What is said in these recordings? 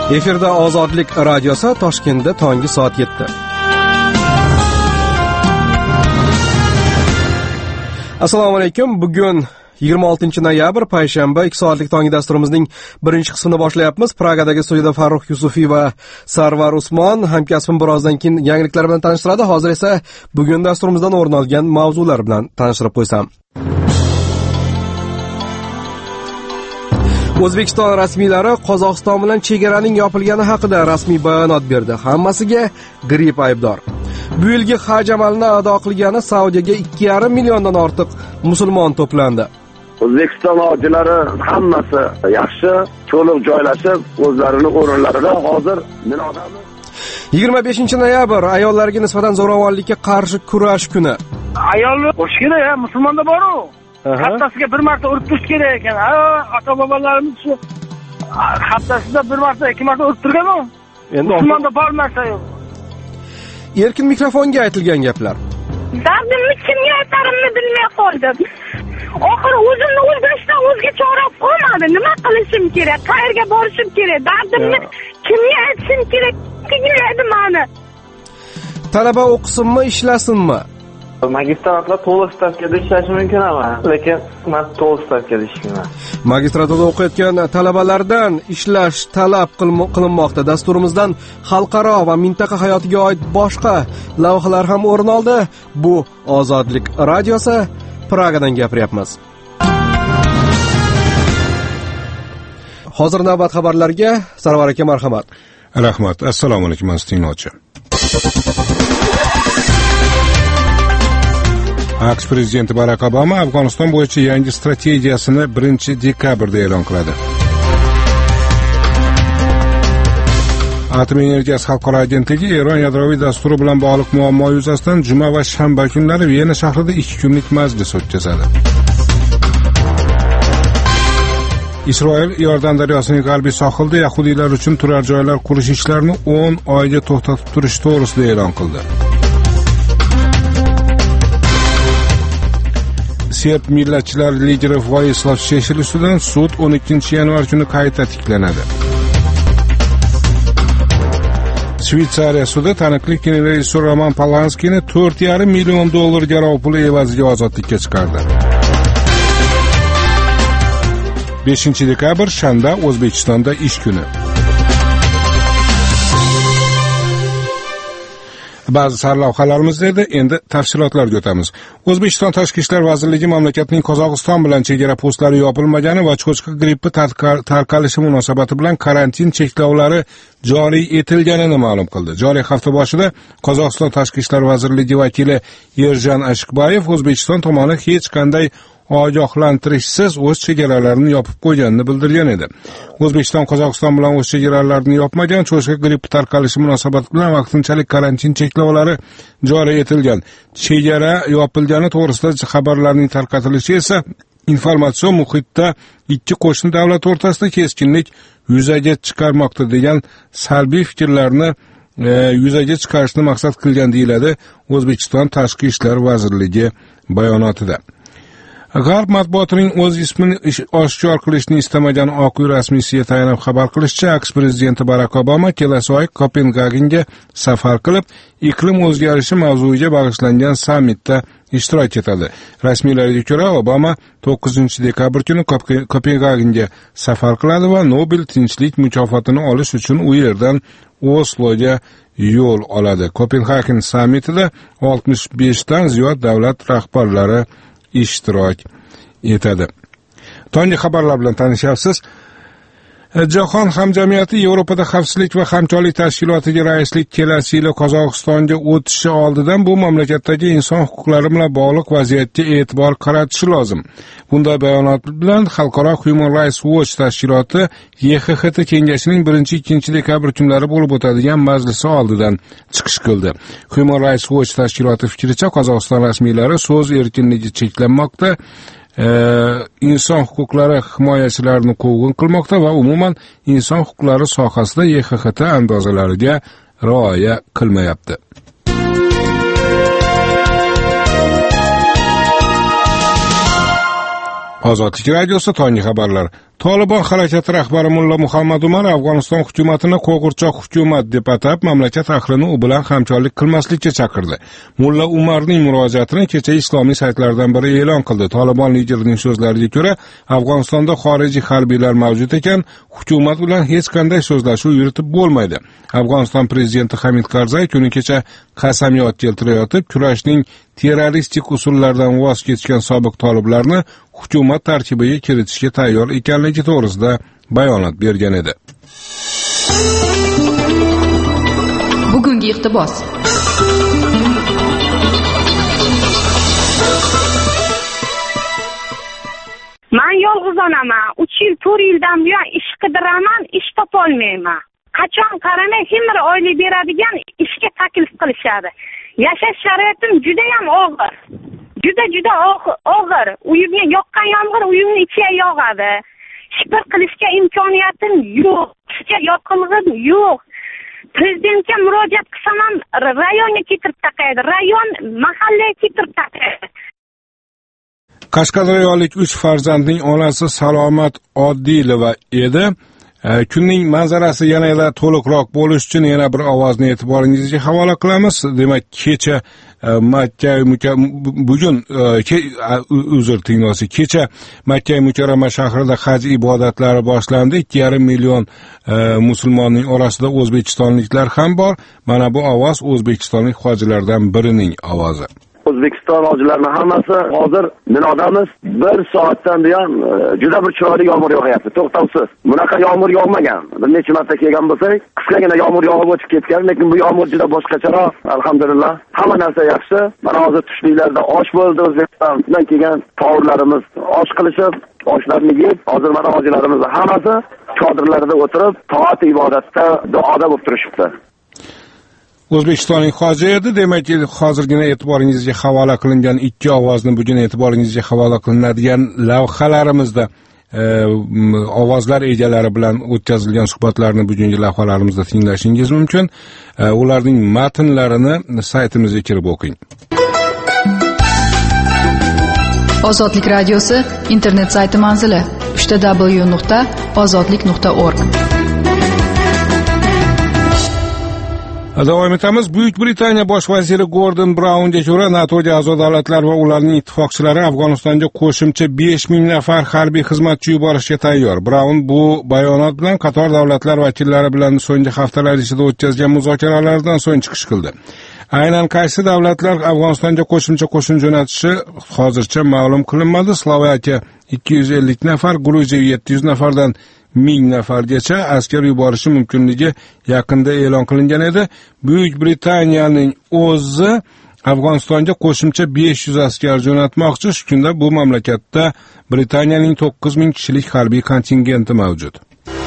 Efirda Ozodlik radiosi Toshkentda tongi soat 7. Assalomu alaykum. Bugun 26-noyabr payshanba 2 soatlik tongi dasturimizning birinchi qismini boshlayapmiz. Pragadagi studiyada Farruh Yusufiy va Sarvar Usmon hamkasbim birozdan keyin yangiliklar bilan tanishtiradi. Hozir esa bugun dasturimizdan o'rin olgan mavzular bilan tanishtirib qo'ysam. O'zbekiston rasmiylari Qozog'iston bilan chegaraning yopilgani haqida rasmiy bayonot berdi. Hammasiga gripp aybdor. Bu yilgi haj amalini ado qilgani Saudiyaga 2,5 milliondan ortiq musulmon to'plandi. O'zbekiston hojilari hammasi yaxshi, to'liq joylashib, o'zlarining o'rinlarida hozir minodamiz. 25-noyabr ayollarga nisbatan zo'ravonlikka qarshi kurash kuni. Ayolni urish kerak, musulmonda bor-ku. Haftasiga bir marta urib turish kerak ekan. Ota-bobolarimiz shu haftasida bir marta, 2 marta urib turgan-ku. Endi musulmonda bor narsa yo'q. Erkin mikrofonga aytilgan gaplar. Dardimni kimga aytarimni bilmay qoldim. Oxiri o'zimni o'ldirishdan o'zga chora qolmadi. Nima qilishim kerak? Qayerga borishim kerak? Dardimni kimga aytishim kerak? Qiynaydi meni. Talaba o'qisinmi, ishlasinmi? Magistratura to'liq stavkada ishlashi mumkin emas, lekin men to'liq stavkada ishlayman. Magistraturada o'qiyotgan talabalardan ishlash talab qilinmoqda. Dasturimizdan xalqaro va mintaqa hayotiga oid boshqa lavhalar ham o'rin oldi. Bu Ozodlik radiosi, Pragadan gapiryapmiz. Hozir navbat xabarlarga Sarvar aka marhamat. Rahmat. Assalomu alaykum tinglovchi. AQSh prezidenti Barak Obama Afg'oniston bo'yicha yangi strategiyasini 1-dekabrda e'lon qiladi. Atom energiyasi xalqaro agentligi Eron yadroviy dasturi bilan bog'liq muammo yuzasidan juma va shanba kunlari Viyana shahrida 2 kunlik majlis o'tkazadi. Isroil Iordan daryosining g'arbiy sohilida yahudiylar uchun turar joylar qurish ishlarini 10 oyga to'xtatib turish to'g'risida e'lon qildi. Serb millatchilar lideri Vojislav Sheshel ustidan sud 12-yanvar kuni qayta tiklanadi. Shveysariya sudi taniqli kinorejissyor Roman Polanskini $4,5 million garov puli evaziga ozodlikka chiqardi. 5-dekabr shanba O'zbekistonda ish kuni. Ba'zi sarlavhalarimiz edi, endi tafsilotlarga o'tamiz. O'zbekiston Tashqi ishlar vazirligi mamlakatning Qozog'iston bilan chegara postlari yopilmagani va cho'chqa grippi tarqalishi munosabati bilan karantin cheklovlari joriy etilganini ma'lum qildi. Joriy hafta boshida Qozog'iston Tashqi ishlar vazirligi vakili Erjan Ashikbayev O'zbekiston tomoni hech qanday ogohlantirishsiz o'z chegaralarini yopib qo'yganini bildirgan edi. O'zbekiston Qozog'iston bilan o'z chegaralarini yopmagan, cho'chqa grippi tarqalishi munosabati bilan vaqtinchalik karantin cheklovlari joriy etilgan. Chegara yopilgani to'g'risida xabarlarning tarqatilishi esa informatsion muhitda ikki qo'shni davlat o'rtasida keskinlik yuzaga chiqarmoqda degan salbiy fikrlarni yuzaga chiqarishni maqsad qilgan deyiladi O'zbekiston Tashqi ishlar vazirligi bayonotida. G'arb matbuotining o'z ismini oshkor qilishni istamagan Oq uy rasmiysiga tayanib xabar qilishicha, AQSh prezidenti Barak Obama kelasi oy Kopengagenga safar qilib, iqlim o'zgarishi mavzuiga bag'ishlangan sammitda ishtirok etadi. Rasmiylarga ko'ra, Obama 9-dekabr kuni Kopengagenga safar qiladi va Nobel tinchlik mukofotini olish uchun u yerdan Osloga yo'l oladi. Kopengagen sammitida 65 dan ziyod davlat rahbarlari ishtirok etadi. Tongi xabarlar bilan tanishyapsiz. Jahon hamjamiyati Yevropada xavfsizlik va hamkorlik tashkilotiga raislik kelasi yili Qozog'istonga o'tishi oldidan bu mamlakatdagi inson huquqlari bilan bog'liq vaziyatga e'tibor qaratishi lozim. Bunday bayonot bilan Xalqaro Human Rights Watch tashkiloti YXHT kengashining 1-2 dekabr kunlari bo'lib o'tadigan majlisi oldidan chiqish qildi. Human Rights Watch tashkiloti fikricha, Qozog'iston rasmiylari so'z erkinligi cheklanmoqda, inson huquqlari himoyachilarini quvg'in qilmoqda va umuman inson huquqlari sohasida YXHT andozalariga rioya qilmayapti. Ozodlik radiosi tonggi xabarlar. Tolibon harakati rahbari Mulla Muhammad Umar Afg'oniston hukumatini qo'g'irchoq hukumat deb atab, mamlakat ahlining u bilan hamkorlik qilmaslikka chaqirdi. Mulla Umarning murojaatini kecha islomiy saytlardan biri e'lon qildi. Tolibon liderining so'zlariga ko'ra, Afg'onistonda xorijiy harbiylar mavjud ekan, hukumat bilan hech qanday so'zlashuv yuritib bo'lmaydi. Afg'oniston prezidenti Hamid Karzay kuni kecha qasamyod keltirayotib, kurashning terroristik usullaridan voz kechgan sobiq toliblarni hukumat tarkibiga kiritishga tayyor ekanligi to'g'risida bayonot bergan edi. Bugungi iqtibos. Men yolg'iz onaman. 3 yil, 4 yildan buyon ish qidiraman, ish topolmayman. Qachon qaramay kimdir oylik beradigan ishga taklif qilishadi. Yashash sharoitim juda ham og'ir. Juda og'ir. Uyimga yoqqan yomg'ir uyimni ichiga yog'adi. Shipir qilishga imkoniyatim yo'q. Ishga yoqilg'im yo'q. Prezidentga murojaat qilsam ham rayonga ketirib taqaydi. Rayon mahallaga ketirib taqaydi. Qashqadaryolik 3 farzandning onasi Salomat Oddilova edi. Kunning manzarasi yanada to'liqroq bo'lish uchun yana bir ovozni e'tiboringizga havola qilamiz. Demak, kecha kecha Makka Mukarrama shahrida haj ibodatlari boshlandi. 2,5 million musulmonning orasida o'zbekistonliklar ham bor. Mana bu ovoz o'zbekistonlik hojilardan birining ovozi. O'zbekiston hojilarining hammasi hozir Minodamiz 1 soatdan buyon juda bir chiroyli yomg'ir yog'yapti, to'xtovsiz. Bunaqa yomg'ir yog'magan. Bir necha marta kelgan bo'lsak, qisqagina yomg'ir yog'ib o'tib ketgan, lekin bu yomg'ir juda boshqacharoq. Alhamdulillah, hamma narsa yaxshi. Mana hozir tushliklarda osh bo'ldi, O'zbekistondan kelgan taomlarimiz osh qilishib, oshlarni yeb, hozir mana hojilarimiz hammasi chodirlarda o'tirib, toat ibodatda, duoda bo'lib turishibdi. O'zbekistonlik hoji edi. Demak, hozirgina e'tiboringizga havola qilingan 2 ovozni bugun e'tiboringizga havola qilinadigan lavhalarimizda ovozlar egalari bilan o'tkazilgan suhbatlarni bugungi lavhalarimizda tinglashingiz mumkin. Ularning matnlarini saytimizga kirib o'qing. Ozodlik radiosi internet sayti manzili www.ozodlik.org. Davom etamiz. Buyuk Britaniya bosh vaziri Gordon Brownga ko'ra, NATOga a'zo davlatlar va ularning ittifoqchilari Afg'onistonga qo'shimcha 5000 nafar harbiy xizmatchi yuborishga tayyor. Brown bu bayonot bilan qator davlatlar vakillari bilan so'nggi haftalar ichida o'tkazgan muzokaralardan so'ng chiqish qildi. Aynan qaysi davlatlar Afg'onistonga qo'shimcha qo'shin jo'natishi hozircha ma'lum qilinmadi. Slovakiya 250 nafar, Gruziya 700 nafardan 1000 nafargacha askar yuborishi mumkinligi yaqinda e'lon qilingan edi. Buyuk Britaniyaning o'zi Afg'onistonga qo'shimcha 500 askar jo'natmoqchi. Shu kunda bu mamlakatda Britaniyaning 9000 kishilik harbiy kontingenti mavjud.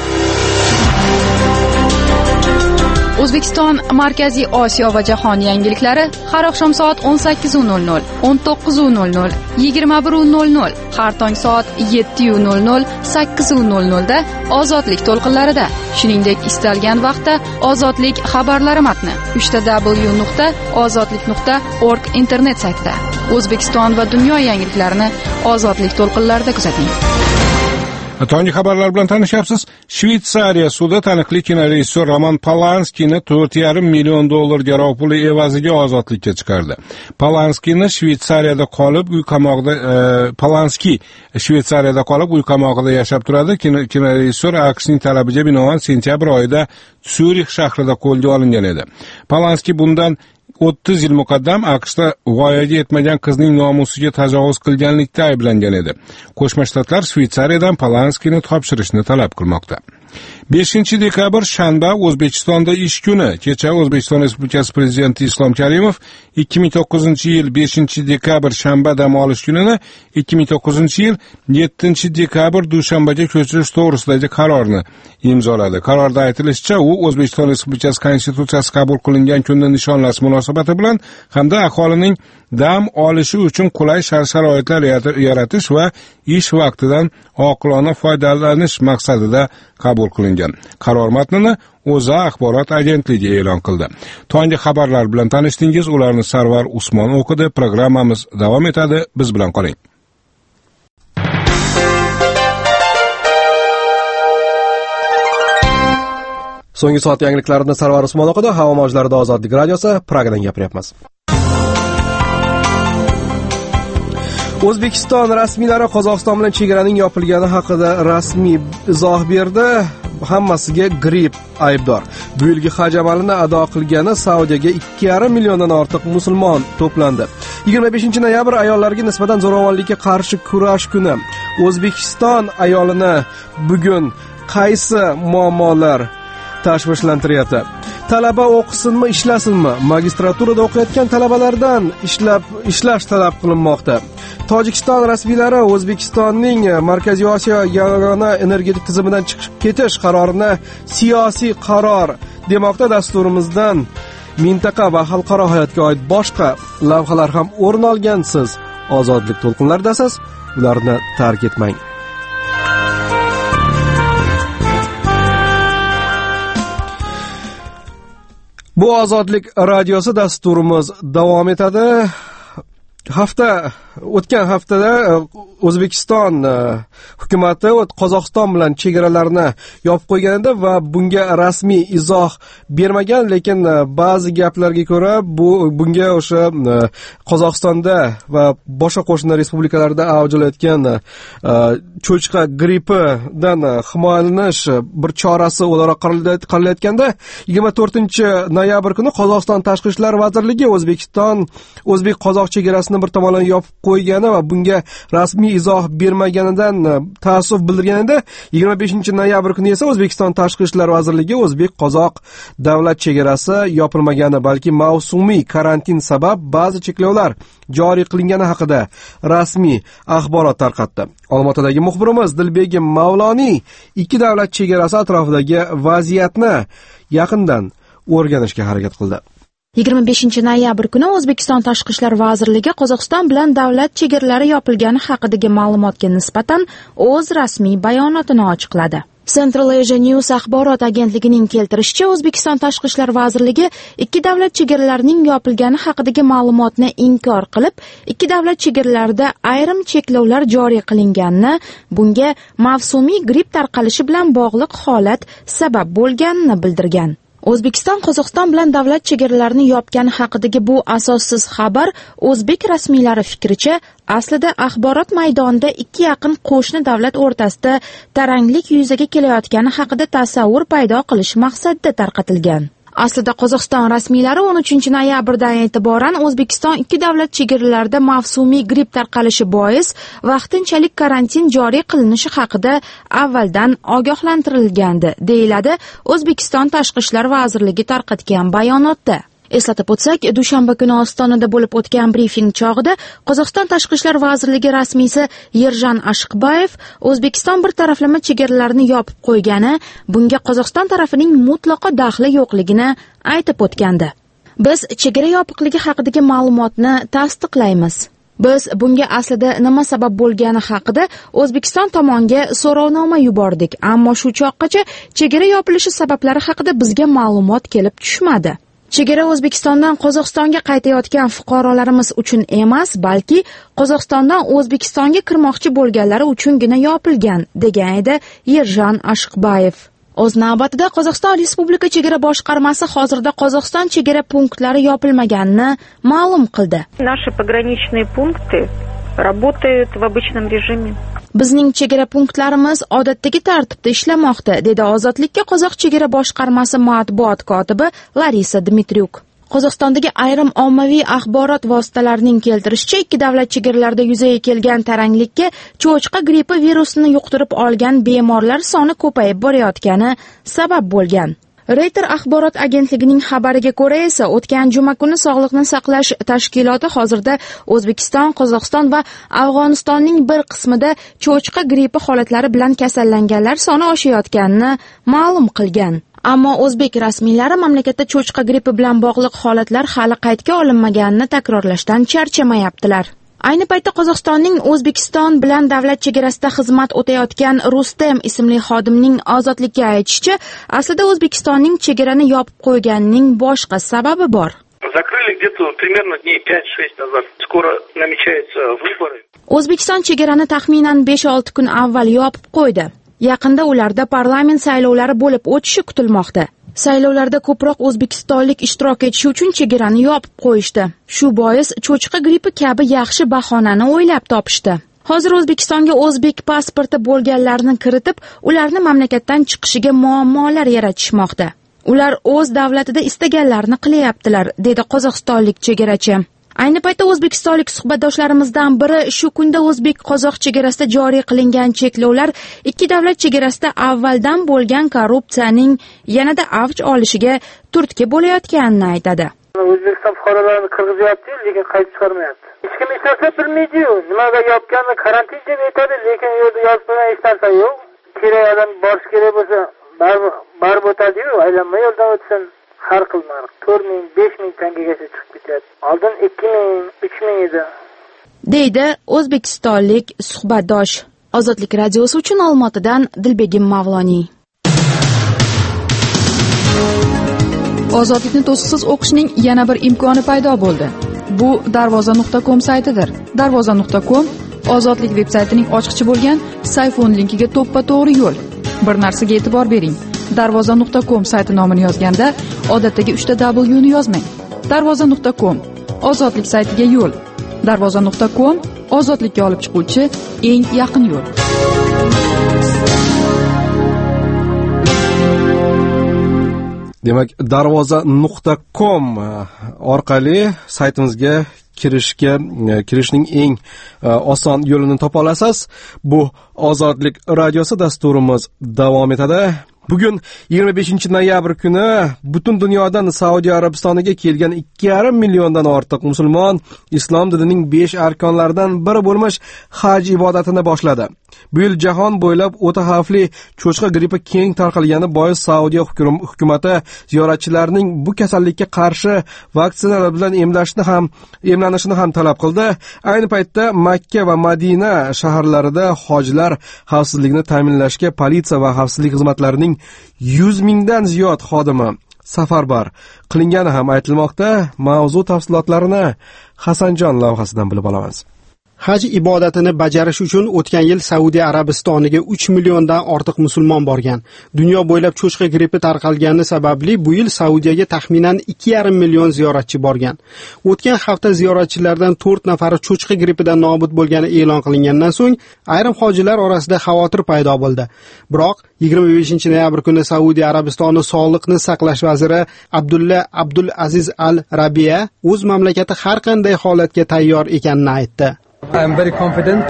O'zbekiston, Markaziy Osiyo va jahon yangiliklari har oqshom soat 18:00, 19:00, 21:00, har tong soat 7:00, 8:00 da Ozodlik to'lqinlarida. Shuningdek, istalgan vaqtda Ozodlik xabarlari matni www.ozodlik.org internet saytida. O'zbekiston va dunyo yangiliklarini Ozodlik to'lqinlarida kuzating. Tonggi xabarlar bilan tanishyapsiz. Shveysariya sudi taniqli kinorejissyor Roman Polanskini $4,5 million garov puli evaziga ozodlikka chiqardi. Polanski Shveysariyada qolib uy qamoqida yashab turadi. Kinorejissyor AQShning talabiga binoan sentyabr oyida Syurix shahrida qo'lga olingan edi. Polanski bundan 30 yil muqaddam AQShda voyaga yetmagan qizning nomusiga tajovuz qilganlikda ayblangan edi. Qo'shma Shtatlar Shveysariyadan Polanskini topshirishni talab qilmoqda. 5 dekabr shanba O'zbekistonda ish kuni. Kecha O'zbekiston Respublikasi Prezidenti Islom Karimov 2009-yil 5 dekabr shanba dam olish kunini 2009-yil 7 dekabr dushanbaga ko'chirish to'g'risidagi qarorni imzoladi. Qarorda aytilishicha, u O'zbekiston Respublikasi Konstitutsiyasi qabul qilingan kunni nishonlash munosabati bilan hamda aholining dam olishi uchun qulay shart-sharoitlar yaratish va ish vaqtidan oqilona foydalanish maqsadida qabul qilingan. Qaror matnini O'zA axborot agentligi e'lon qildi. Tonggi xabarlar bilan tanishdingiz, ularni Sarvar Usmon o'qidi. Programmamiz davom etadi. Biz bilan qoling. So'nggi soat yangiliklarida Sarvar Usmon o'qidi. Havo mavjlarida Ozodlik radiosi Pragadan gapiryapmiz. O'zbekiston rasmiylari Qozog'iston bilan chegaraning yopilgani haqida rasmiy izoh berdi. Hammasiga gripp aybdor. Bu yilgi haj amalini ado qilgani Saudiyaga 2,5 milliondan ortiq musulmon to'plandi. 25 noyabr ayollarga nisbatan zo'ravonlikka qarshi kurash kuni. O'zbekiston ayolini bugun qaysi muammolar tashvishlantiryapti? Talaba o'qisinmi, ishlasinmi? Magistraturada o'qiyotgan talabalardan ishlash talab qilinmoqda. Tojikiston rasmiylari O'zbekistonning Markaziy Osiyo yagona energetik tizimidan chiqib ketish qarorini siyosiy qaror demoqda. Dasturimizdan mintaqa va xalqaro hayotga oid boshqa lavhalar ham o'rin olgan. Siz ozodlik to'lqinlaridasiz. Ularni tark etmang. Bu Ozodlik radiosi dasturimiz davom etadi. O'tgan haftada O'zbekiston hukumati Qozog'iston bilan chegaralarni yopib qo'ygan edi va bunga rasmiy izoh bermagan, lekin ba'zi gaplarga ko'ra bunga o'sha Qozog'istonda va boshqa qo'shni respublikalarda avj olayotgan cho'chqa grippidan himoyalanish bir chorasi o'laroq qaralayotganda 24 noyabr kuni Qozog'iston Tashqi ishlar vazirligi O'zbek-Qozoq chegarasini bir tomondan yopib qo'ygani va bunga rasmiy izoh bermaganidan taassuf bildirganida 25 noyabr kuni esa O'zbekiston Tashqi ishlar vazirligi O'zbek-Qozoq davlat chegarasi yopilmagani, balki mavsumiy karantin sabab ba'zi cheklovlar joriy qilingani haqida rasmiy axborot tarqatdi. Olmaotadagi muxbirimiz Dilbegim Mavloniy ikki davlat chegarasi atrofidagi vaziyatni yaqindan o'rganishga harakat qildi. 25 noyabr kuni O'zbekiston Tashqi ishlar vazirligi Qozog'iston bilan davlat chegaralari yopilgani haqidagi ma'lumotga nisbatan o'z rasmiy bayonotini ochiqladi. Central Asia News axborot agentligining keltirishicha, O'zbekiston Tashqi ishlar vazirligi ikki davlat chegaralarining yopilgani haqidagi ma'lumotni inkor qilib, ikki davlat chegaralarida ayrim cheklovlar joriy qilinganini, bunga mavsumiy gripp tarqalishi bilan bog'liq holat sabab bo'lganini bildirgan. O'zbekiston Qozog'iston bilan davlat chegaralarini yopgani haqidagi bu asossiz xabar o'zbek rasmiylari fikricha aslida axborot maydonida ikki yaqin qo'shni davlat o'rtasida taranglik yuzaga kelayotgani haqida tasavvur paydo qilish maqsadida tarqatilgan. Aslida Qozog'iston rasmiylari 13 noyabrdan e'tiboran O'zbekiston ikki davlat chegaralarida mavsumiy gripp tarqalishi bois vaqtinchalik karantin joriy qilinishi haqida avvaldan ogohlantirilgandi, deyiladi O'zbekiston Tashqi ishlar vazirligi tarqatgan bayonotda. Eslatib o'tsak, dushanba kuni Ostonada bo'lib o'tgan brifing chog'ida Qozog'iston Tashqi ishlar vazirligi rasmiysi Yerjan Ashqbayev O'zbekiston bir taraflama chegaralarini yopib qo'ygani, bunga Qozog'iston tarafining mutlaqo daxli yo'qligini aytib o'tgandi. Biz chegara yopiqligi haqidagi ma'lumotni tasdiqlaymiz. Biz bunga aslida nima sabab bo'lgani haqida O'zbekiston tomoniga so'rovnoma yubordik, ammo shu choqqacha chegara yopilishi sabablari haqida bizga ma'lumot kelib tushmadi. Chegara O'zbekistondan Qozog'istonga qaytayotgan fuqarolarimiz uchun emas, balki Qozog'istondan O'zbekistonga kirmoqchi bo'lganlari uchungina yopilgan, degan edi Yerjan Ashqbayev. O'z navbatida Qozog'iston Respublika chegara boshqarmasi hozirda Qozog'iston chegara punktlari yopilmaganini ma'lum qildi. Наши пограничные пункты работают в обычном режиме. Bizning chegara punktlarimiz odatdagi tartibda ishlamoqda, dedi Ozodlikka Qozoq chegara boshqarmasi matbuot kotibi Larisa Dmitriuk. Qozog'istondagi ayrim ommaviy axborot vositalarining keltirishicha, ikki davlat chegaralarida yuzaga kelgan taranglikka cho'chqa grippi virusini yuqtirib olgan bemorlar soni ko'payib borayotgani sabab bo'lgan. Reuters axborot agentligining xabariga ko'ra esa, o'tgan juma kuni Sog'liqni saqlash tashkiloti hozirda O'zbekiston, Qozog'iston va Afg'onistonning bir qismida cho'chqa grippi holatlari bilan kasallanganlar soni oshayotganini ma'lum qilgan. Ammo o'zbek rasmiylari mamlakatda cho'chqa grippi bilan bog'liq holatlar hali qaydga olinmaganini takrorlashdan charchamayaptilar. Ayni paytda Qozog'istonning O'zbekiston bilan davlat chegarasida xizmat o'tayotgan Rustem ismli xodimning Ozodlikka aytishicha, aslida O'zbekistonning chegarani yopib qo'yganining boshqa sababi bor. Закрыли где-то примерно дней 5-6 назад. Скоро намечаются выборы. O'zbekiston chegarani taxminan 5-6 kun avval yopib qo'ydi. Yaqinda ularda parlament saylovlari bo'lib o'tishi kutilmoqda. Saylovlarda ko'proq o'zbekistonlik ishtirok etishi uchun chegarani yopib qo'yishdi. Shu bois cho'chqa grippi kabi yaxshi bahonani o'ylab topishdi. Hozir O'zbekistonga o'zbek pasporti bo'lganlarni kiritib, ularni mamlakatdan chiqishiga muammolar yaratishmoqda. Ular o'z davlatida istaganlarini qilyaptilar, dedi qozog'istonlik chegarachi. Ayni paytda o'zbekistonlik suhbatdoshlarimizdan biri shu kunda o'zbek-qozoq chegarasida joriy qilingan cheklovlar ikki davlat chegarasida avvaldan bo'lgan korrupsiyaning yanada avj olishiga turtki bo'layotganini aytadi. O'zbekiston fuqarolarini kirgizyapti, lekin qaytib chiqarmayapti. Hech kim hech narsa bilmaydi-yu. Nimaga yopganini karantin deb aytadi, lekin u yerda yozilgan hech narsa yo'q. Kerak odam borish kerak bo'lsa, barib o'tadi-yu, aylanma yo'ldan o'tsin. Har qilmar 4,000, 5,000 tangagacha chiqib ketyapti. Oldin 2,000, 3,000 edi. Deydi o'zbekistonlik suhbatdosh. Ozodlik radiosi uchun Olmaotadan Dilbegim Mavloniy. Ozodlikni to'siqsiz o'qishning yana bir imkoni paydo bo'ldi. Bu darvoza.com saytidir. Darvoza.com Ozodlik veb-saytining ochqichi bo'lgan Sayfon linkiga to'ppa-to'g'ri yo'l. Bir narsaga e'tibor bering. Darvoza.com sayti nomini yozganda odatdagi 3 ta W ni yozmang. Darvoza.com Ozodlik saytiga yo'l. Darvoza.com ozodlikka olib chiquvchi eng yaqin yo'l. Demak, darvoza.com orqali saytimizga kirishning eng oson yo'lini topa olasiz. Bu Ozodlik radiosi dasturimiz davom etadi. Bugun 25-noyabr kuni butun dunyodan Saudiya Arabistoniga kelgan 2,5 milliondan ortiq musulmon islom dinining 5 arkonlaridan biri bo'lmish haj ibodatini boshladi. Bu yil jahon bo'ylab o'ta xavfli cho'chqa grippi keng tarqalgani bois Saudiya hukumati ziyoratchilarning bu kasallikka qarshi vaksinalar bilan emlanishini ham talab qildi. Ayni paytda Makka va Madina shaharlarida hojilar xavfsizligini ta'minlashga politsiya va xavfsizlik xizmatlarining 100 mingdan ziyod xodimi safarbar qilingani ham aytilmoqda. Mavzu tafsilotlarini Hasanjon lavhasidan bilib olamiz. Haj ibodatini bajarish uchun o'tgan yil Saudiya Arabistoniga 3 milliondan ortiq musulmon borgan. Dunyo bo'ylab cho'chqa grippi tarqalgani sababli bu yil Saudiyaga taxminan 2,5 million ziyoratchi borgan. O'tgan hafta ziyoratchilardan 4 nafari cho'chqa grippidan nobud bo'lgani e'lon qilingandan so'ng ayrim hojilar orasida xavotir paydo bo'ldi. Biroq 25-noyabr kuni Saudiya Arabistoni sog'liqni saqlash vaziri Abdulla Abdul Aziz Al Rabiya o'z mamlakati har qanday holatga tayyor ekanini aytdi. I am very confident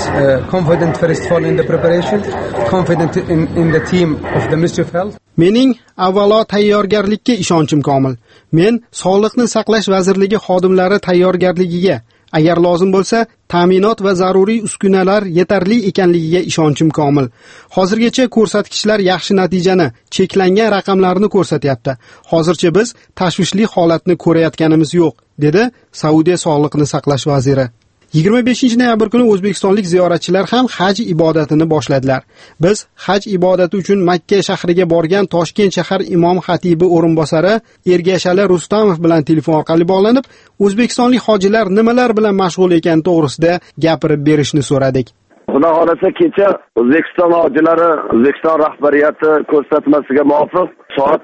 first of all in the preparation, confident in the team of the Ministry of Health. Mening avvalo tayyorgarlikka ishonchim komil. Men Sog'liqni saqlash vazirligi xodimlari tayyorgarligiga, agar lozim bo'lsa, ta'minot va zaruriy uskunalar yetarli ekanligiga ishonchim komil. Hozirgacha ko'rsatkichlar yaxshi natijani, cheklangan raqamlarni ko'rsatyapti. Hozircha biz tashvishli holatni ko'rayotganimiz yo'q, dedi Saudiya Sog'liqni saqlash vaziri. 25-noyabr kuni o'zbekistonlik ziyoratchilar ham haj ibodatini boshladilar. Biz haj ibodati uchun Makka shahriga borgan Toshkent shahar imom xatibi o'rinbosari Ergashali Rustamov bilan telefon orqali bog'lanib, o'zbekistonlik hojilar nimalar bilan mashg'ul ekani to'g'risida gapirib berishni so'radik. Xudo xolasa kecha O'zbekiston hojilari, O'zbekiston rahbariyati ko'rsatmasiga muvofiq soat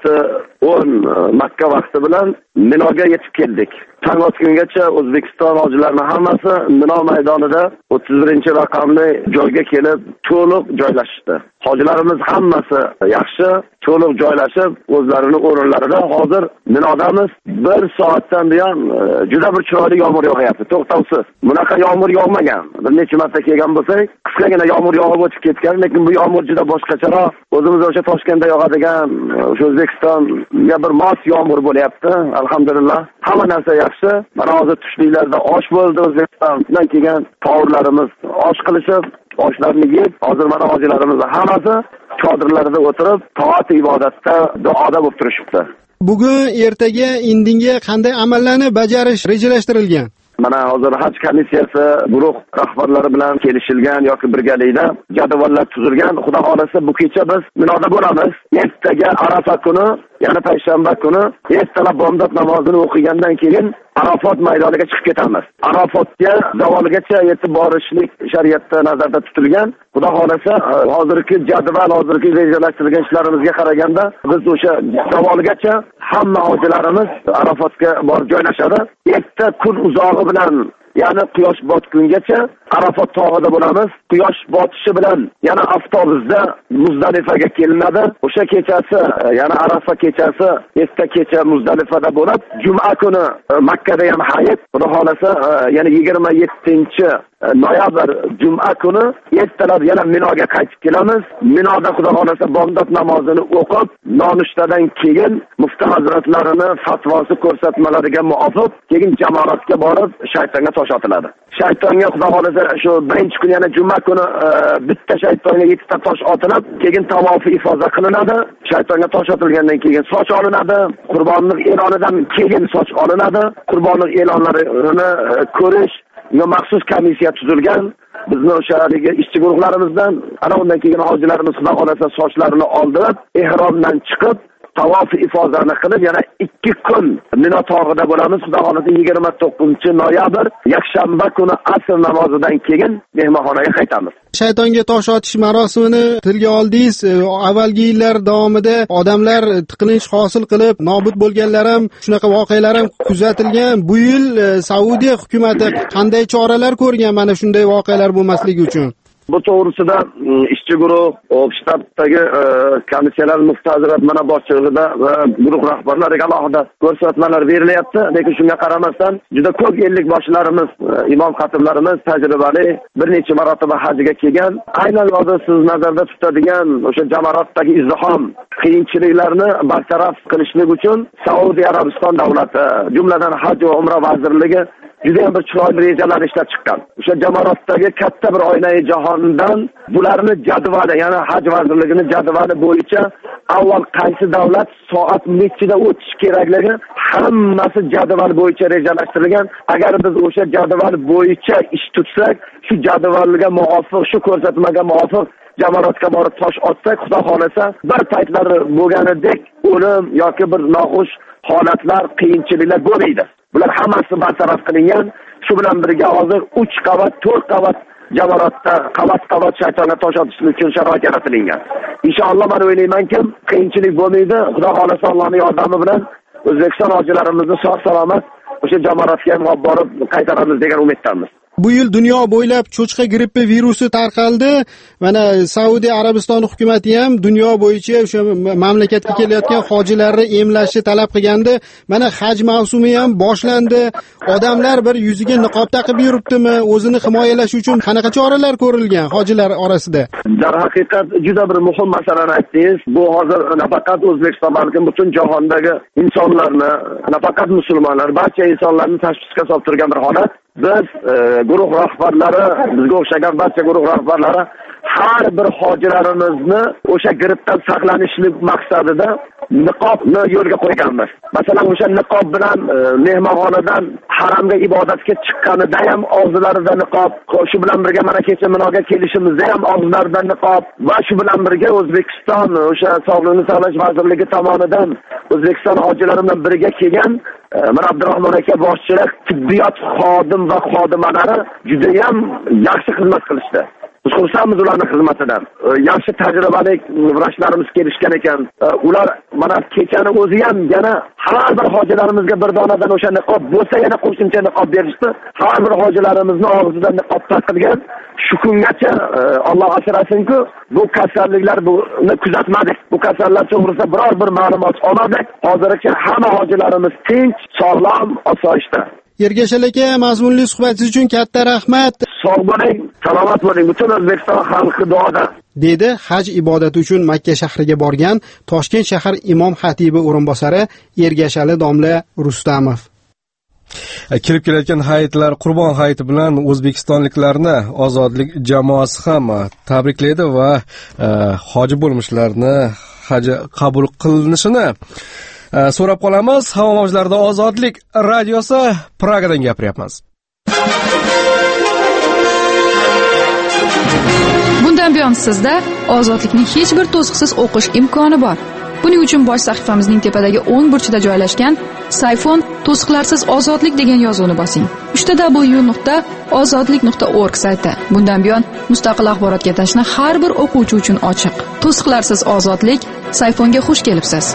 10 Makka vaqti bilan Minoga yetib keldik. Tong otgungacha O'zbekiston hojilarining hammasi Mino maydonida 31-raqamli joyga kelib to'liq joylashdi. Hojilarimiz hammasi yaxshi, to'liq joylashib, o'zlarining o'rinlarida hozir Minodamiz. 1 soatdan buyon juda bir chiroyli yomg'ir yog'yapti, to'xtovsiz. Bunaqa yomg'ir yog'magan. Bir necha marta kelgan bo'lsak, qisqagina yomg'ir yog'ib o'tib ketgan, lekin bu yomg'ir juda boshqacharoq. O'zimiz o'sha Toshkentda yog'adigan, o'sha O'zbekistonga bir mos yomg'ir bo'lyapti. Alhamdulillah, hamma narsa yaxshi. Mana hozir tushliklarda osh bo'ldi, O'zbekistondan kelgan taomlarimiz osh qilishib, oshlarni yeb, hozir mana hojilarimiz hammasi chodirlarida o'tirib, toat ibodatda, duoda bo'lib turishibdi. Bugun ertaga indinga qanday amallarni bajarish rejalashtirilgan? Mana hozir haj komissiyasi guruh rahbarlari bilan kelishilgan yoki birgalikda jadvallar tuzilgan. Xudo xolasa bu kecha biz Minoda bo'lamiz. Ertaga Arafa kuni, ya'ni payshanba kuni ertalab bomdod namozini o'qigandan keyin Arafot maydoniga chiqib ketamiz. Arafotga zavoligacha yetib borishlik shariatda nazarda tutilgan. Xudo xolasa, hozirgi jadval, hozirgi rejalashtirilgan ishlarimizga qaraganda biz o'sha zavoligacha hamma hojilarimiz Arafotga borib joylashadi. Erta kun uzog'i bilan ya'ni quyosh botgungacha Arafot tog'ida bo'lamiz. Quyosh botishi bilan yana avtobusda Muzdalifaga kelinadi. O'sha kechasi, ya'ni Arafa kechasi, erta kecha Muzdalifada bo'lib, juma kuni Makkada ham hayit. Xudo xolasa, ya'ni 27 noyabr juma kuni ertalab yana Minoga qaytib kelamiz. Minoda Xudo xolasa bomdod namozini o'qib, nonushtadan keyin mufti hazratlarini fatvosi ko'rsatmalariga muvofiq keyin jamoatga borib shaytonga tosh otiladi. Shaytonga Xudo xolasa shu birinchi kun yana juma kuni bitta shaytonga 7 ta tosh otilib, keyin tavofi ifoza qilinadi. Shaytonga tosh otilgandan keyin soch olinadi. Qurbonlik e'lonidan keyin soch olinadi. Qurbonlik e'lonlarini ko'rish maxsus komissiya tuzilgan. Bizni o'sha ishchi guruhlarimizdan ana undan keyin hojilarimiz Xudo xolasa sochlarini oldirib, ehromdan chiqib tavofi ifozani qilib yana 2 kun Mino tog'ida bo'lamiz. Xudo xolasa 29-noyabr yakshanba kuni asr namozidan keyin mehmonxonaga qaytamiz. Shaytonga tosh otish marosimini tilga oldingiz. Avvalgi yillar davomida odamlar tiqilinch hosil qilib, nobud bo'lganlar ham, shunaqa voqealar ham kuzatilgan. Bu yil Saudiya hukumatı qanday choralar ko'rgan mana shunday voqealar bo'lmasligi uchun? Bu to'g'risida ishchi guruh, shtatdagi komissiyalar mufti hazrat mana boshchiligida va guruh rahbarlariga alohida ko'rsatmalar berilyapti. Lekin shunga qaramasdan juda ko'p yillik boshlarimiz, imom xatiblarimiz tajribali, bir necha marotaba hajga kelgan. Aynan hozir siz nazarda tutadigan o'sha jamoatdagi izdihom, qiyinchiliklarni bartaraf qilishlik uchun Saudiya Arabiston davlati, jumladan Haj va Umra vazirligi juda ham bir chiroyli rejalar ishlab chiqqan. O'sha jamoatdagi katta bir oynai jahondan bularni jadvali, ya'ni Haj vazirligining jadvali bo'yicha avval qaysi davlat soat nechida o'tish kerakligi hammasi jadval bo'yicha rejalashtirilgan. Agar biz o'sha jadval bo'yicha ish tutsak, shu jadvalga muvofiq, shu ko'rsatmaga muvofiq jamoatga borib tosh otsak, Xudo xolasa bir paytlar bo'lganidek o'lim yoki bir noxush holatlar, qiyinchiliklar bo'lmaydi. Bular hammasi bartaraf qilingan. Shu bilan birga hozir 3 qavat, 4 qavat jamoatda qavat shaytonga tosh otish uchun sharoit yaratilgan. Inshaalloh men o'ylaymanki, qiyinchilik bo'lmaydi. Xudo xolasa Allohning yordami bilan O'zbekiston hojilarimizni sog' salomat o'sha jamoatga ham borib qaytaramiz degan umiddamiz. Bu yil dunyo bo'ylab cho'chqa grippi virusi tarqaldi. Mana Saudiya Arabistoni hukumatı ham dunyo bo'yicha o'sha mamlakatga kelayotgan hojilarni emlashni talab qilgandi. Mana haj mavsumi ham boshlandi. Odamlar bir yuziga niqob taqib yuribdimi? O'zini himoyalash uchun qanaqa choralar ko'rilgan hojilar orasida? Darhaqiqat juda bir muhim masalani aytdingiz. Bu hozir nafaqat O'zbekiston, balki butun jahondagi insonlarni, nafaqat musulmonlar, barcha insonlarni tashvishga solib turgan bir holat. Biz guruh rahbarlari, bizga o'xshagan barcha guruh rahbarlari har bir hojilarimizni o'sha grippdan saqlanishlik maqsadida niqobni yo'lga qo'yganmiz. Masalan, o'sha niqob bilan mehmonxonadan haramga ibodatga chiqqanida ham og'zlarida niqob, shu bilan birga mana kecha Minoga kelishimizda ham og'zlarida niqob va shu bilan birga O'zbekiston o'sha Sog'liqni saqlash vazirligi tomonidan O'zbekiston hojilari bilan birga kelgan mana Abdurahmon aka boshchilik tibbiyot xodim va xodimalari juda ham yaxshi xizmat qilishdi. Biz xursandmiz ularning xizmatidan. Yaxshi tajribali vrachlarimiz kelishgan ekan. Ular mana kechani o'zi ham yana har bir hojilarimizga bir donadan o'sha niqob bo'lsa yana qo'shimcha niqob berishdi. Har bir hojilarimizning og'zidan niqob taqilgan. Shu kungacha Alloh asrasin-ku, bu kasalliklar buni kuzatmadik. Bu kasallar to'g'risida biror bir ma'lumot olmadik. Hozircha hamma hojilarimiz tinch, sog'lom, osoyishta. Ergashal aka, mazmunli suhbatingiz uchun katta rahmat. Sog' bo'ling, salomat bo'ling. Butun O'zbekiston xalqi duoda. Dedi haj ibodati uchun Makka shahriga borgan Toshkent shahar imom xatibi o'rinbosari Ergashali domla Rustamov. Kirib kelayotgan hayitlar, Qurbon hayiti bilan o'zbekistonliklarni ozodlik jamoasi ham tabriklaydi va hoji bo'lmishlarni haji qabul qilinishini so'rab qolamiz. Havo mavjlarida Ozodlik radiosi, Pragadan gapiryapmiz. Bundan buyon sizda Ozodlikning hech bir to'siqsiz o'qish imkoni bor. Buning uchun bosh sahifamizning tepadagi o'ng burchida joylashgan Sayfon to'siqlarsiz ozodlik degan yozuvni bosing. www.ozodlik.org sayti bundan buyon mustaqil axborotga tashna har bir o'quvchi uchun ochiq. To'siqlarsiz ozodlik sayfonga xush kelibsiz.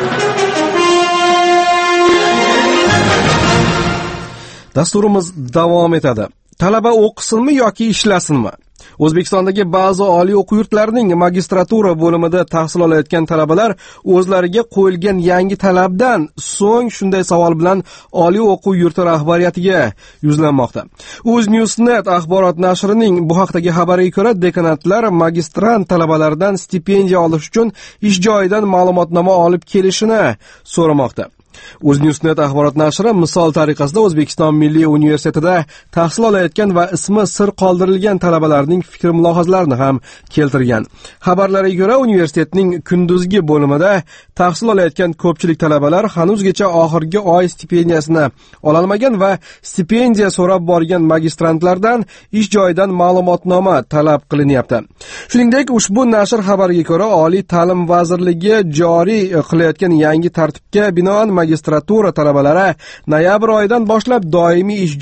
Dasturimiz davom etadi. Talaba o'qisinmi yoki ishlasinmi? O'zbekistondagi ba'zi oliy o'quv yurtlarining magistratura bo'limida tahsil olayotgan talabalar o'zlariga qo'yilgan yangi talabdan so'ng shunday savol bilan oliy o'quv yurti rahbariyatiga yuzlanmoqda. UzNewsNet axborot nashrining bu haqdagi xabariga ko'ra, dekanatlar magistrant talabalardan stipendiya olish uchun ish joyidan ma'lumotnoma olib kelishini so'ramoqda. UzNewsNet axborot nashri misol tariqasida O'zbekiston Milliy universitetida tahsil olayotgan va ismi sir qoldirilgan talabalarning fikr mulohazalarini ham keltirgan. Xabarlarga ko'ra, universitetning kunduzgi bo'limida tahsil olayotgan ko'pchilik talabalar hanuzgacha oxirgi oy stipendiyasini ololmagan va stipendiya so'rab borgan magistrantlardan ish joyidan ma'lumotnoma talab qilinyapti. Shuningdek, ushbu nashr xabariga ko'ra, Oliy ta'lim vazirligi joriy qilayotgan yangi tartibga binoan magistratura talabalari noyabr oyidan boshlab doimiy ish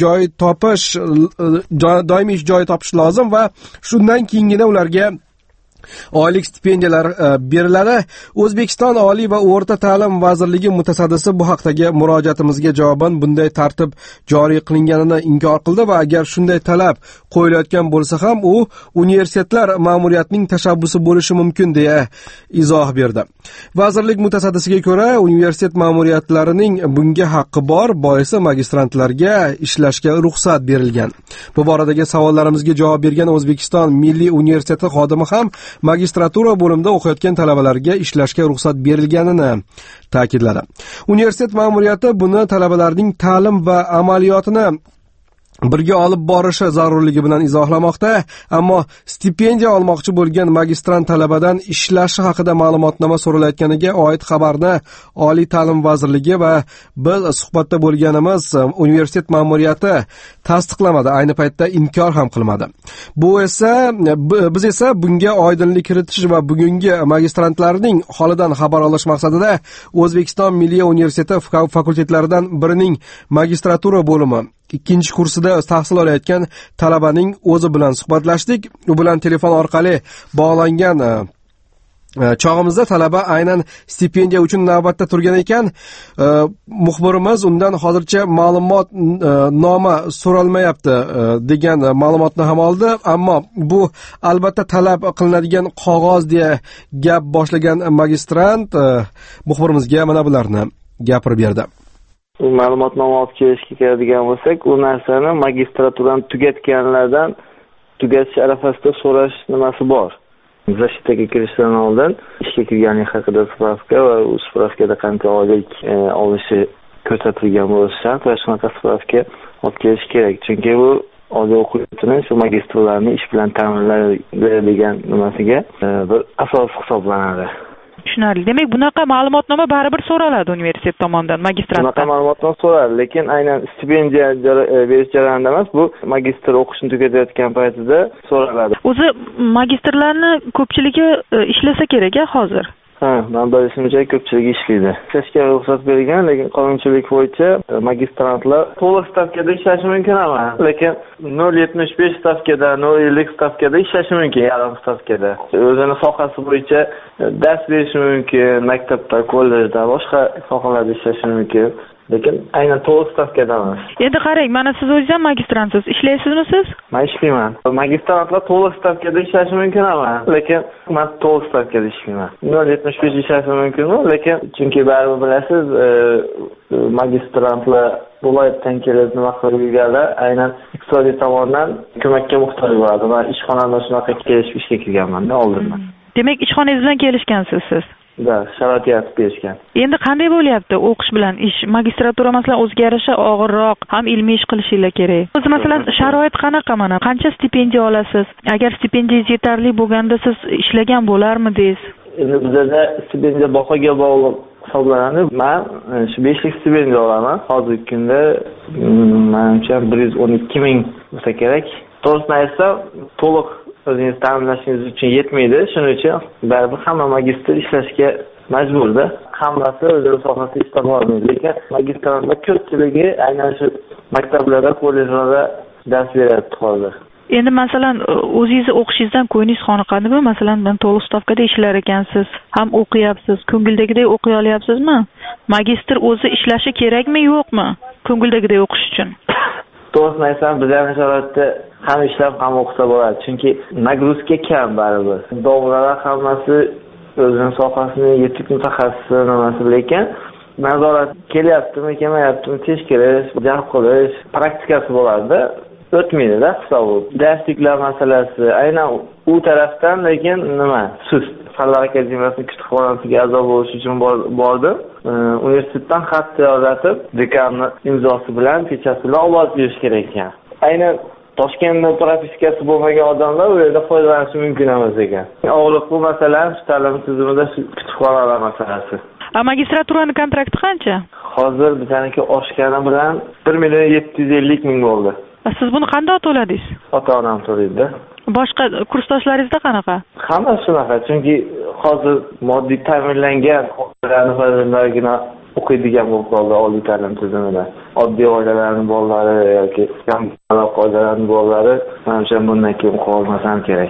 joyi topish lozim va shundan keyingina ularga oylik stipendiyalar beriladi. O'zbekiston Oliy va o'rta ta'lim vazirligi mutasaddisi bu haqdagi murojaatimizga javoban bunday tartib joriy qilinganini inkor qildi va agar shunday talab qo'yilayotgan bo'lsa ham u universitetlar ma'muriyatining tashabbusi bo'lishi mumkin deya izoh berdi. Vazirlik mutasaddisiga ko'ra, universitet ma'muriyatlarining bunga haqqi bor, boisi magistrantlarga ishlashga ruxsat berilgan. Bu boradagi savollarimizga javob bergan O'zbekiston Milliy universiteti xodimi ham magistratura bo'limida o'qiyotgan talabalarga ishlashga ruxsat berilganini ta'kidladi. Universitet ma'muriyati buni talabalarning ta'lim va amaliyotini birga olib borishi zarurligi bilan izohlamoqda, ammo stipendiya olmoqchi bo'lgan magistrant talabadan ishlashi haqida ma'lumotnoma so'ralayotganiga oid xabarni Oliy ta'lim vazirligi va biz suhbatda bo'lganimiz universitet ma'muriyati tasdiqlamadi, ayni paytda inkor ham qilmadi. Biz esa bunga oydinlik kiritish va bugungi magistrantlarning holidan xabar olish maqsadida O'zbekiston Milliy universiteti fakultetlaridan birining magistratura bo'limi ikkinchi kursida tahsil olayotgan talabaning o'zi bilan suhbatlashdik. U bilan telefon orqali bog'langan chog'imizda talaba aynan stipendiya uchun navbatda turgan ekan. Muxbirimiz undan hozircha ma'lumot noma so'ralmayapti degan ma'lumotni ham oldi, ammo bu albatta talab qilinadigan qog'oz deya gap boshlagan magistrant muxbirimizga mana bularni gapirib berdi. Ma'lumotnoma olib kelishga keladigan bo'lsak, u narsani magistraturani tugatganlardan tugatish arafasida so'rash nimasi bor. Zashitaga kirishdan oldin ishga kirganlik haqida spravka va u spravkada qancha oylik olishi ko'rsatilgan bo'lishi shart va shunaqa spravka olib kelish kerak. Chunki bu oliy o'quv yurtining shu magistrlarni ish bilan ta'minlaydi degan nimasiga bir asos hisoblanadi. Tushunarli. Demak, bunaqa ma'lumotnoma baribir so'raladi universitet tomonidan magistrantdan. Bunaqa ma'lumotnoma so'raladi, lekin aynan stipendiya berish jarayonida emas, bu magistr o'qishni tugatayotgan paytida so'raladi. O'zi magistrlarni ko'pchiligi ishlasa kerak-a hozir? Ha, men bilishimcha ko'pchiligi ishlaydi. Ishlashga ruxsat berilgan, lekin qonunchilik bo'yicha magistrantlar to'liq stavkada ishlashi mumkin emas, lekin 0.75 stavkada, 0.50 stavkada ishlashi mumkin, yarim stavkada. O'zini sohasi bo'yicha dars berishi mumkin, maktabda, kollejda, boshqa sohalarda ishlashi mumkin. Lekin aynan to'liq stavkada emas. Endi qarang, mana siz o'zingiz ham magistrantsiz. Ishlaysizmi siz? Men ishlayman. Magistrantlar to'liq stavkada ishlashi mumkin emas, lekin men to'liq stavkada ishlayman. 0.75 ishlashi mumkin-ku, lekin chunki baribir bilasiz, magistrantlar viloyatdan kelib nima qilganlar aynan iqtisodiy tomondan ko'makka muhtoj bo'ladi va ishxonada shunaqa kelishib ishga kirganman-da oldindan. Demak, ishxonangiz bilan kelishgansiz siz. Da, sharoit yaratib berishgan. Endi qanday bo'lyapti o'qish bilan ish? Magistratura masalan o'ziga yarasha og'irroq, ham ilmiy ish qilishinglar kerak. O'zi masalan sharoit qanaqa mana? Qancha stipendiya olasiz? Agar stipendiyangiz yetarli bo'lganda siz ishlagan bo'larmidingiz? Endi bizda stipendiya bahoga bog'liq hisoblanadi. Men shu 5 lik stipendiya olaman. Hozirgi kunda menimcha 112 ming bo'lsa kerak. To'g'risini aytsam, to'liq o'zingiz ta'minlashingiz uchun yetmaydi. Shuning uchun baribir hamma magistr ishlashga majburda. hammasi o'z sohasida ishlab bormaydi. Lekin magistrantlar ko'pchiligi aynan shu maktablarda, kollejlarda dars beryapti hozir. Endi masalan, o'zingiz o'qishingizdan ko'nglingiz qoniqadimi? Masalan, men to'liq stavkada ishlar ekansiz, ham o'qiyapsiz, ko'ngildagidek o'qiy olyapsizmi? Magistr o'zi ishlashi kerakmi, yo'qmi? Ko'ngildagidek o'qish uchun. To'g'risini aytsam, bizlarning sharoitda ham ishlab, ham o'qisa bo'ladi. Chunki nagruzka kam baribir. Domlalar hammasi o'zining sohasini yetuk mutaxassisi nimasi, lekin nazorat kelyaptimi, kelmayaptimi, tekshirish, jalb qilish praktikasi bo'ladi. O'tmaydi-da hisobi. Darsliklar masalasi aynan u tarafdan, lekin nima? Sust. Fanlar akademiyasining kutubxonasiga a'zo bo'lish uchun bordim. Universitetdan xat tayyorlatib, dekanning imzosi bilan, pechasi bilan ovoz berish kerak ekan. Aynan Toshkentda propiskasi bo'lmagan odamlar u yerda foydalanishi mumkin emas ekan. Og'riqli masala shu ta'lim tizimida kutubxonalar masalasi. Magistraturaning kontrakti qancha? Hozir bizaniki oshgani bilan 1,750,000 bo'ldi. Siz buni qanday to'ladingiz? Ota-onam to'laydi. Boshqa kursdoshlaringizda qanaqa? Hammasi shunaqa, chunki hozir moddiy ta'minlangan oilalargina o'qiydigan bo'lib qoldi oliy ta'lim tizimida. Oddiy oilalarning bolalari yoki kamqonliq oilalarning bolalari menimcha bundan keyin o'qiy olmasa ham kerak.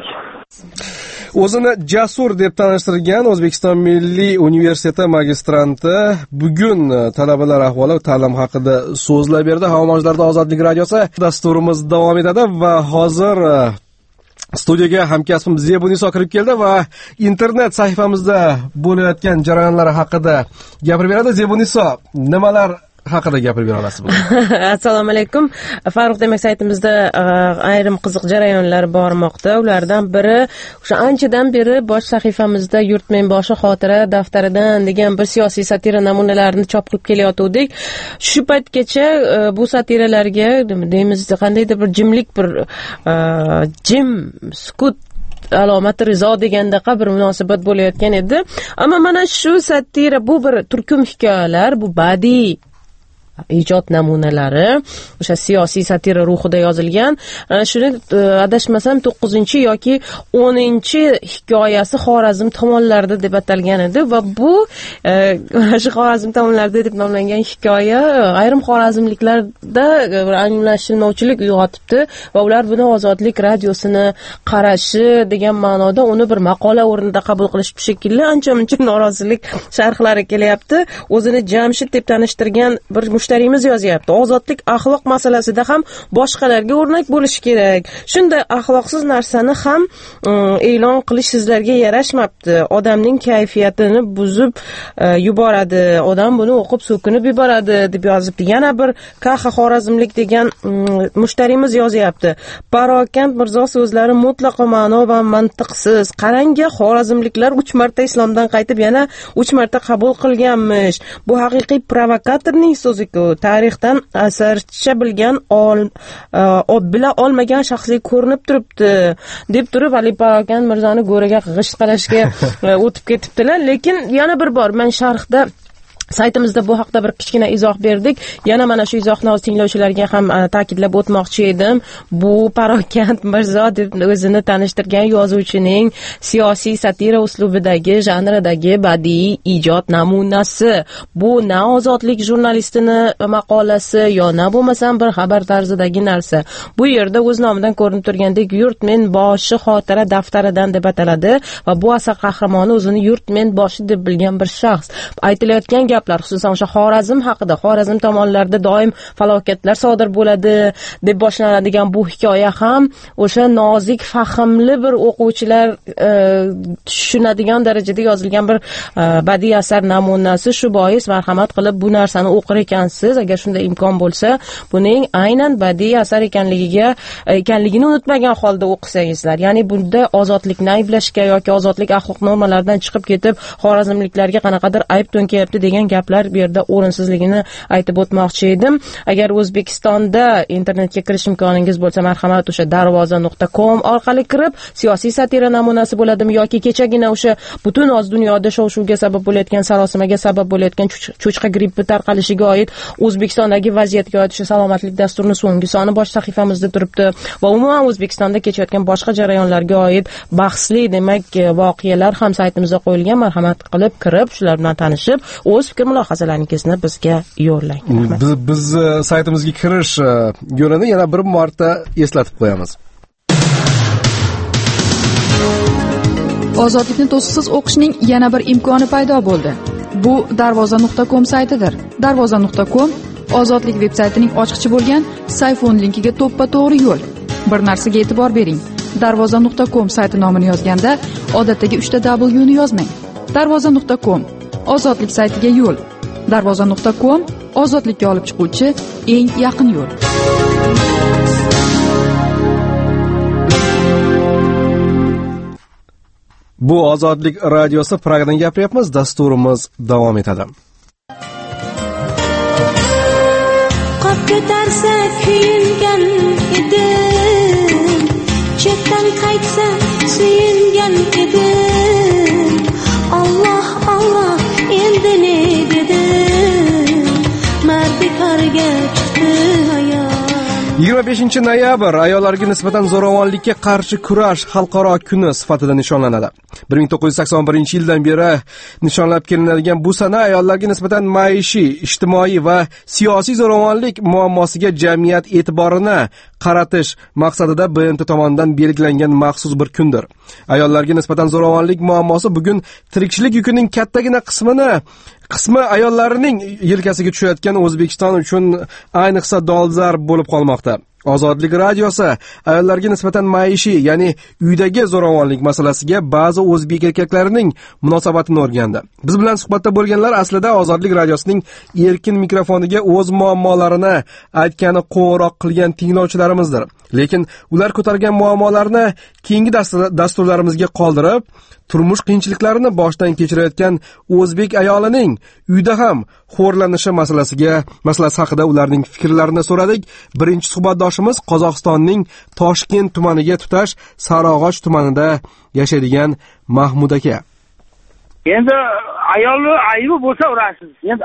O'zini jasur deb tanishtirgan O'zbekiston Milliy universiteti magistranti bugun talabalar ahvoli va ta'lim haqida so'zlab berdi. Havomojlarda Ozodlik radiosi dasturimiz davom etadi va hozir studiyaga hamkasbim Zebuniso kirib keldi va internet sahifamizda bo'layotgan jarayonlar haqida gapirib beradi. Zebuniso, nimalar haqida gapirib bera olasiz? Assalomu alaykum. Farruh, demak, saytimizda ayrim qiziq jarayonlar bormoqda. Ulardan biri o'sha anchadan beri bosh sahifamizda Yurtmen boshi xotira daftaridan degan bir siyosiy satira namunalarini chop qilib kelayotgandik. Shu paytgacha bu satiralarga deymiz qandaydir bir jimlik, bir jim sukut alomati rizo degandaqa bir munosabat bo'layotgan edi. Ammo mana shu satira, bu bir turkum hikoyalar, bu badiiy ijod namunalari o'sha siyosiy satira ruhida yozilgan. Shuni adashmasam 9 yoki 10 hikoyasi Xorazm tomonlarida deb atalgan edi va bu shu Xorazm tomonlarida deb nomlangan hikoya ayrim xorazmliklarda anglashilmovchilik uyg'otibdi va ular buni Ozodlik radiosini qarashi degan ma'noda uni bir maqola o'rnida qabul qilishib shekilli ancha-muncha norozilik sharhlari kelyapti. O'zini Jamshid deb tanishtirgan bir mushtarimiz yozyapti. Ozodlik axloq masalasida ham boshqalarga o'rnak bo'lishi kerak. Shunday axloqsiz narsani ham e'lon qilish sizlarga yarashmabdi. Odamning kayfiyatini buzib yuboradi. Odam buni o'qib so'kinib yuboradi deb yozibdi. Yana bir Kaxa Xorazmlik degan mushtarimiz yozyapti. Parokand Mirzo so'zlari mutlaqo ma'no va mantiqsiz. Qarangga Xorazmliklar 3 marta islomdan qaytib yana 3 marta qabul qilganmish. Bu haqiqiy provokatorning so'zi-ku. Tarixdan asarcha bilgan bila olmagan shaxslik ko'rinib turibdi deb turib Ali Parokand Mirzoni go'riga g'isht qalashga o'tib ketibdilar. Lekin yana bir bor men sharhda saytimizda bu haqda bir kichkina izoh berdik. Yana mana shu izohni o'z tinglovchilarga ham ta'kidlab o'tmoqchi edim. Bu Parokand Mirzo deb o'zini tanishtirgan yozuvchining siyosiy satira uslubidagi, janridagi badiiy ijod namunasi. Bu na ozodlik jurnalistini maqolasi yo na bo'lmasam bir xabar tarzidagi narsa. Bu yerda o'z nomidan ko'rinib turgandek Yurtmen boshi xotira daftaridan deb ataladi va bu asar qahramoni o'zini Yurtmen boshi deb bilgan bir shaxs. Aytilayotgan gaplar xususan o'sha Xorazm haqida, Xorazm tomonlarida doim falokatlar sodir bo'ladi deb boshlanadigan bu hikoya ham o'sha nozik, fahmli bir o'quvchilar tushunadigan darajada yozilgan bir badiiy asar namunasi. Shu bois marhamat qilib bu narsani o'qir ekansiz, agar shunday imkon bo'lsa, buning aynan badiiy asar ekanligini unutmagan holda o'qisangizlar. Ya'ni bunda ozodlikni ayblashga yoki ozodlik axloq normalaridan chiqib ketib Xorazmliklarga qanaqadir ayb to'nkayapti degan gaplar bu yerda o'rinsizligini aytib o'tmoqchi edim. Agar O'zbekistonda internetga kirish imkoningiz bo'lsa, marhamat o'sha darvoza.com orqali kirib, siyosiy satira namunasi bo'ladimi yoki kechagina o'sha butun oz dunyoda shov-shuvga sabab bo'layotgan, sarosimaga sabab bo'layotgan cho'chqa grippi tarqalishiga oid O'zbekistondagi vaziyatga oid o'sha salomatlik dasturini so'nggi soni bosh sahifamizda turibdi va umuman O'zbekistonda kechayotgan boshqa jarayonlarga oid bahsli demak voqealar ham saytimizga qo'yilgan. Marhamat qilib kirib, shular bilan tanishib, o'z fikr mulohazalaringizni bizga yo'llang. Biz saytimizga kirish yo'lini yana bir marta eslatib qo'yamiz. Ozodlikni to'siqsiz o'qishning yana bir imkoni paydo bo'ldi. Bu darvoza.com saytidir. Darvoza.com Ozodlik veb-saytining ochiqchi bo'lgan sayfon linkiga to'ppa-to'g'ri yo'l. Bir narsaga e'tibor bering. Darvoza.com sayti nomini yozganda odatdagi 3 ta W ni yozmang. Darvoza.com Ozodlik saytiga yo'l. Darvoza.com ozodlikka olib chiquvchi eng yaqin yo'l. Bu Ozodlik radiosi, Pragadan gapiryapmiz. Dasturimiz davom etadi. Qop ko'tarsa kuyingan edim, chetdan qaytsa suyungan edim. Allah Allah endi ne dedim, mardi korga chiqdi hayot. 25-noyabr ayollarga nisbatan zo'ravonlikka qarshi kurash xalqaro kuni sifatida nishonlanadi. 1981-yildan beri nishonlab kelinadigan bu sana ayollarga nisbatan maishiy, ijtimoiy va siyosiy zo'ravonlik muammosiga jamiyat e'tiborini qaratish maqsadida BMT tomonidan belgilangan maxsus bir kundir. Ayollarga nisbatan zo'ravonlik muammosi bugun tirikchilik yukining kattagina qismi ayollarining yelkasiga tushayotgan O'zbekiston uchun ayniqsa dolzarb bo'lib qolmoqda. Ozodlik radiosi ayollarga nisbatan maishiy, ya'ni uydagi zo'ravonlik masalasiga ba'zi o'zbek erkaklarining munosabatini o'rgandi. Biz bilan suhbatda bo'lganlar aslida Ozodlik radiosining erkin mikrofoniga o'z muammolarini aytgani qo'ng'iroq qilgan tinglovchilarimizdir. Lekin ular ko'targan muammolarni keyingi dasturlarimizga qoldirib, turmush qiyinchiliklarini boshdan kechirayotgan o'zbek ayolining uyda ham xo'rlanishi masalasi haqida ularning fikrlarini so'radik. Birinchi suhbatdoshimiz Qozog'istonning Toshkent tumaniga tutash Sarog'och tumanida yashaydigan Mahmud aka. Endi ayolni aybi bo'lsa urasiz. Endi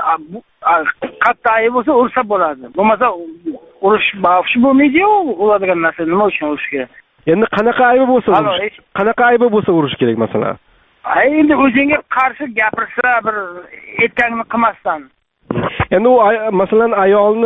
katta aybi bo'lsa ursa bo'ladi. Bo'lmasa urush mavzu bo'lmaydi-ku, uradigan narsa nima uchun urush kerak? Endi qanaqa aybi bo'lsa urush kerak masalan? Endi o'zingga qarshi gapirsa, bir aytganini qilmasdan. Endi u masalan ayolni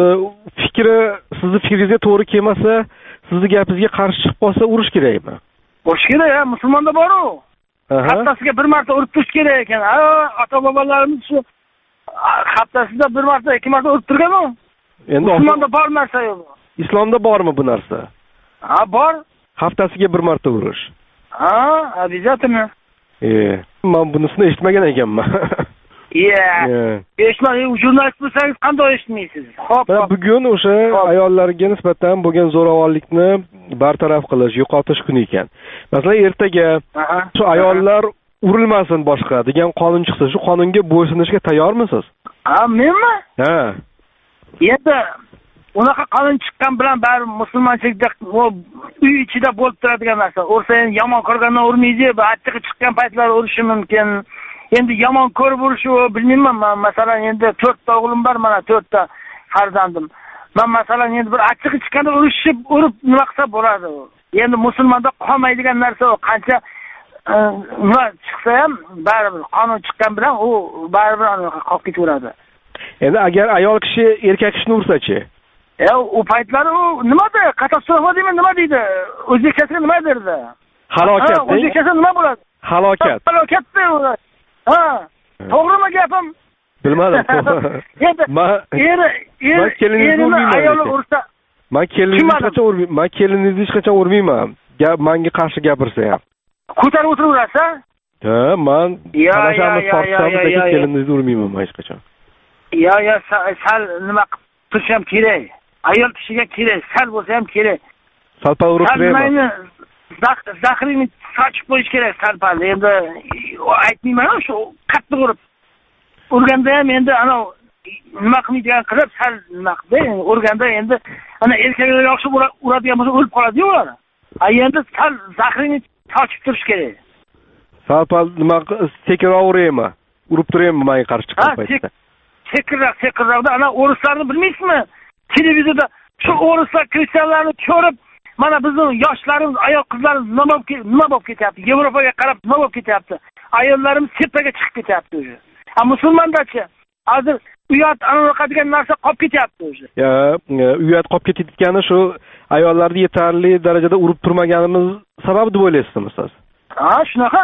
fikri sizni fikringizga to'g'ri kelmasa, sizni gapingizga qarshi chiqib qolsa urush kerakmi? Urush kerak, musulmonda bor-ku. Haftasiga bir marta urib turish kerak ekan. Ota-bobolarimiz shu haftasida bir marta, ikki marta urib turgan-ku. Endi musulmonda bor narsa yo'q. Islomda bormi bu narsa? Bor. Haftasiga bir marta urish. Обязательно. Men bunisini eshitmagan ekanman. Jurnalist bo'lsangiz qanday eshitmaysiz? Bugun o'sha ayollarga nisbatan bo'lgan zo'ravonlikni bartaraf qilish, yo'qotish kuni ekan. Masalan, ertaga shu ayollar urilmasin boshqa degan qonun chiqsa, shu qonunga bo'ysunishga tayyormisiz? Menmi? Endi unaqa qonun chiqqan bilan baribir musulmonchilikda uy ichida bo'lib turadigan narsa. Ursa endi yomon ko'rgandan urmaydi, achchig'i chiqqan paytlar urishi mumkin. Endi yomon ko'rib urishi, bilmayman, masalan endi 4 ta o'g'lim bor, mana 4 ta farzandim. Men masalan endi bir achchig'i chiqqanda urib nima qilsa bo'ladi. Endi musulmonda qolmaydigan narsa u. Qancha nima chiqsa ham baribir qonun chiqqan bilan u baribir qolib ketaveradi. Endi agar ayol kishi erkak kishini ursa-chi? U paytlari u nimada? Katastrofa deymi, nima deydi? O'zbekchasiga nima derdi? Halokat. O'zbekchasiga nima bo'ladi? Halokat. Halokatda u. To'g'rimi gapim? Bilmadim. Men keliningizni hech qachon urmayman. Menga qarshi gapirsa ham. Ko'tarib o'tiraverasiz-a? Men talashamiz, tortishamiz, lekin keliningizni urmayman hech qachon. Sal nima qilib turish ham kerak. Ayol kishiga kerak, sal bo'lsa ham kerak. Salpal urib turaymi? Zahrini sochib qo'yish kerak salpal. Endi aytmayman, shu qattiq urib. urganda ham endi ana nima qilmaydigan qilib sal nima qildi. Urganda endi ana erkaklar yaxshi uradigan bo'lsa o'lib qoladi-ku ular. Endi sal zahrini tochib turish kerak. Sal nima sekinroq uraymi? Urib turaymi menga qarshi chiqqan paytda? Sekinroqda ana o'rislarni bilmaysizmi? Televizorda shu o'rislar kristianlarni ko'rib, mana bizning yoshlarimiz, ayol qizlarimiz nima bo'lib ketyapti? Yevropaga qarab nima bo'lib ketyapti? Ayollarimiz sepaga chiqib ketyapti o'zi. Musulmondachi hozir uyat anaqa degan narsa qolib ketyapti o'zi. Uyat qolib ketayotgani shu ayollarni yetarli darajada urib turmaganimiz sabab deb o'ylaysizmi siz? Shunaqa.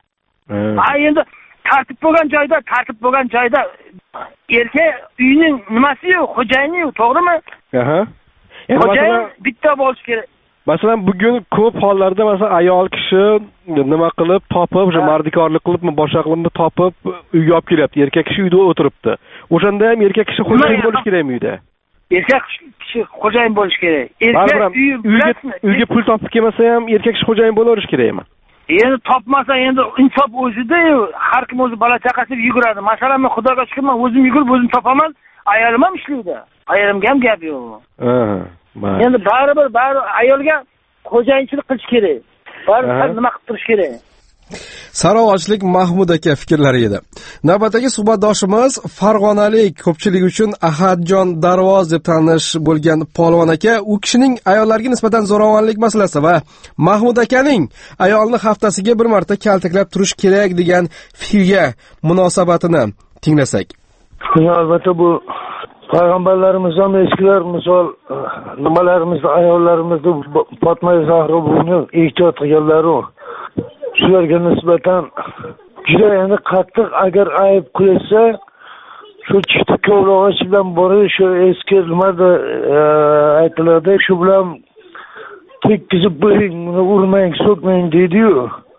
Endi tartib bo'lgan joyda erkak uyning nimasi-yu, xo'jayini-yu, to'g'rimi? Xo'jayin bitta bo'lishi kerak. Masalan, bugun ko'p hollarda masalan ayol kishi nima qilib topib, o'sha mardikorlik qilibmi, boshqa qilibmi topib uyga olib kelyapti. Erkak kishi uyda o'tiribdi. O'shanda ham erkak kishi xo'jayin bo'lishi kerakmi uyda? Erkak kishi xo'jayin bo'lishi kerak. Erkak uyga pul topib kelmasa ham erkak kishi xo'jayin bo'laverish kerakmi? Endi topmasa endi insof o'zida-yu, har kim o'zi bola chaqasiga yuguradi. Masalan, men Xudoga shukr, men o'zim yugurib o'zim topaman, ayolim ham ishlaydi. Ayolimga ham gap yo'q. Endi baribir ayolga xo'jayinchilik qilish kerak. Baribir nima qilib turish kerak. Sarovochlik Mahmud aka fikrlari edi. Navbatdagi suhbatdoshimiz Farg'onalik, ko'pchilik uchun Ahadjon Darvoz deb tanish bo'lgan polvon aka, u kishining ayollarga nisbatan zo'ravonlik masalasi va Mahmud akaning ayolni haftasiga bir marta kaltaklab turish kerak degan fikrga munosabatini tinglasak. Albatta bu payg'ambarlarimiz ham eskilar misol nimalarimizni ayollarimizni Fatma Zahra buni ehtiyot qilganlar-ku. Shularga nisbatan juda endi qattiq agar ayb qilsa, shu chifti kovlog'ich bilan borish, shu eski nimada aytiladi, shu bilan tekkizib qo'ying, urmang, so'kmang deydi-yu.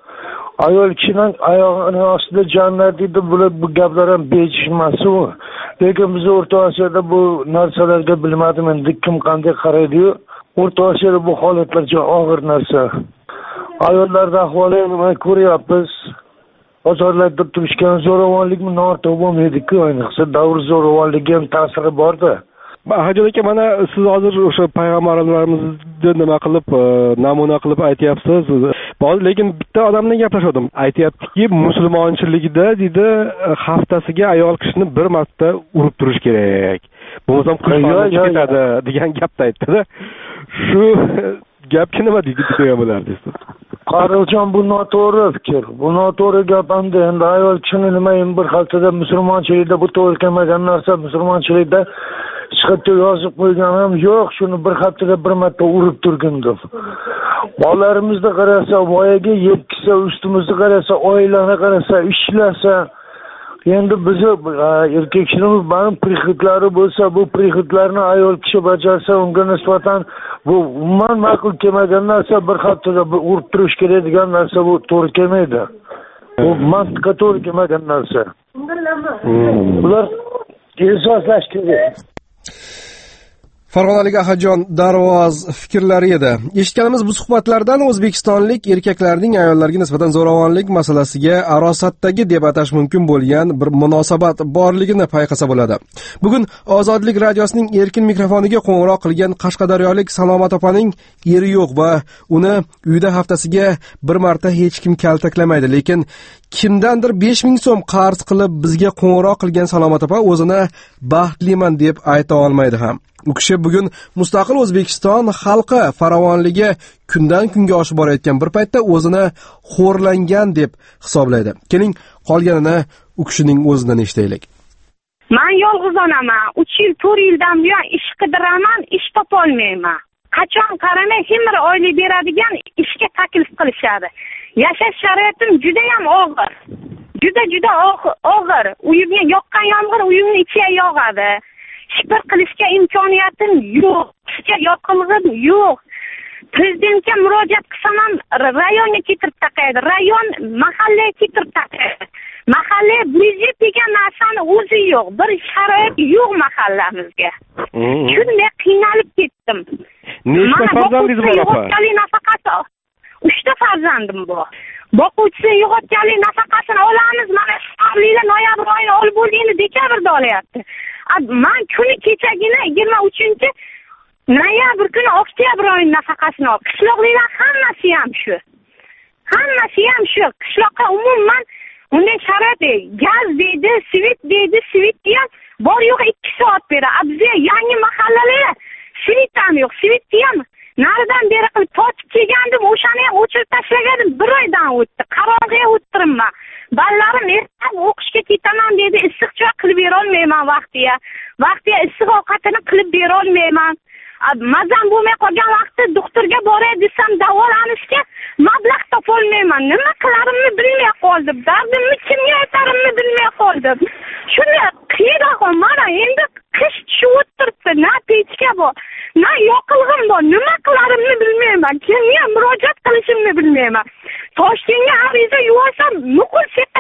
Ayol kishining oyog'ini ostida jannat deydi, bu gaplar ham bejishmas-ku. Lekin biz O'rta Osiyoda bu narsalarga bilmadim endi kim qanday qaraydi-yu. O'rta Osiyoda bu holatlar juda og'ir narsa. Ayollarda ahvoli nima ko'ryapmiz? Bozorlarda turishgan zo'ravonlikmi ortib bo'lmaydi-ku, ayniqsa davr zo'ravonligi ham ta'siri bor-da. Hajon aka, mana siz hozir o'sha payg'ambarlarimizni nima qilib, namuna qilib aytyapsiz. Lekin bitta odamdan gaplashdim. Aytayaptiki, musulmonchilikda deydi, haftasiga ayol kishini bir marta urib turish kerak. Bo'lmasa qulfani ketadi degan gapni aytdi-da. Shu gapga nima deyapsiz? Qariljon, bu noto'g'ri fikr. Bu noto'g'ri gap hamda endi ayol kishini nima bir xaltada musulmonchilikda bu to'g'ri kelmagan narsa, musulmonchilikda chiqib yozib qo'ygan ham yo'q, shuni bir haftada bir marta urib turgin deb. Bolalarimizni qarasa, voyaga yetkisa, ustimizga qarasa, oilani qarasa, ishlasa, endi bizni erkak kishimiz ba'zi prixitlari bo'lsa, bu prixitlarni ayol kishi bajarsa, unga nisbatan bu umuman ma'qul kelmagan narsa, bir haftada urib turish kerak degan narsa bu to'g'ri kelmaydi. Bu mantiqqa to'g'ri kelmagan narsa. Bular e'zozlash kerak. Farg'onalik Ahadjon Darvoz fikrlari edi. Eshitganimiz bu suhbatlardan o'zbekistonlik erkaklarning ayollarga nisbatan zo'ravonlik masalasiga arosatdagi deb atash mumkin bo'lgan bir munosabat borligini payqasa bo'ladi. Bugun Ozodlik radiosining erkin mikrofoniga qo'ng'iroq qilgan Qashqadaryolik Salomat opaning eri yo'q va uni uyda haftasiga bir marta hech kim kaltaklamaydi, lekin kimdandir 5000 so'm qarz qilib bizga qo'ng'iroq qilgan Salomat opa o'zini baxtliman deb ayta olmaydi ham. U kishi bugun mustaqil O'zbekiston xalqi farovonligi kundan kunga oshib borayotgan bir paytda o'zini xo'rlangan deb hisoblaydi. Keling, qolganini u kishining o'zidan eshitaylik. Men yolg'iz onaman. 3 yil, 4 yildan buyon ish qidiraman, ish topa olmayman. Qachon qaramay himir oylik beradigan ishga taklif qilishadi. Yashash sharoitim juda ham og'ir. Juda og'ir. Uyimga yoqqan yomg'ir uyimning ichiga yog'adi. Shipir qilishga imkoniyatim yo'q. Ishga yoqilg'im yo'q. Prezidentga murojaat qilsam ham rayonga ketirib taqaydi. Rayon mahallaga ketirib taqaydi. Mahalla budjet degan narsani o'zi yo'q. Bir sharoit yo'q mahallamizga. Shunday qiynalib ketdim. Nechta farzandingiz bor opa? 3 ta farzandim bor. Boquvchisi yo'qotganlik nafaqasini olamiz, mana qishloqliklar noyabr oyini olib bo'lganini dekabrda olyapti. Men kuni kechagina 23 noyabr kuni oktyabr oyini nafaqasini oldim. Qishloqliklar hammasi ham shu. Qishloqqa umuman unday sharoit gaz deydi, svit ham bor yo'q 2 soat beradi. Bizga yangi mahallalar svit ham yo'q. Svitni ham naridan beri qilib totib kelgandim, o'shani ham o'chirib tashlaganim 1 oydan o'tdi. Qarorga o'tiribman. Balarim ertaga o'qishga ketaman dedi, issiq choy qilib bera olmayman vaqtiga issiq ovqatini qilib bera olmayman. Mazam bo'lmay qolgan vaqtda doktorga boray desam davolanishga mablag' topolmayman. Nima qilarimni bilmay qoldim. Dardimni kimga aytarimni bilmay qoldim. Shuni qiyroq mana endi qish tushib o'tiribdi. Na pechka bor, na yoqilg'im bor. Nima qilarimni bilmayman. Kimga murojaat qilishimni bilmayman. Toshkentga ariza yuborsam nuqul sekka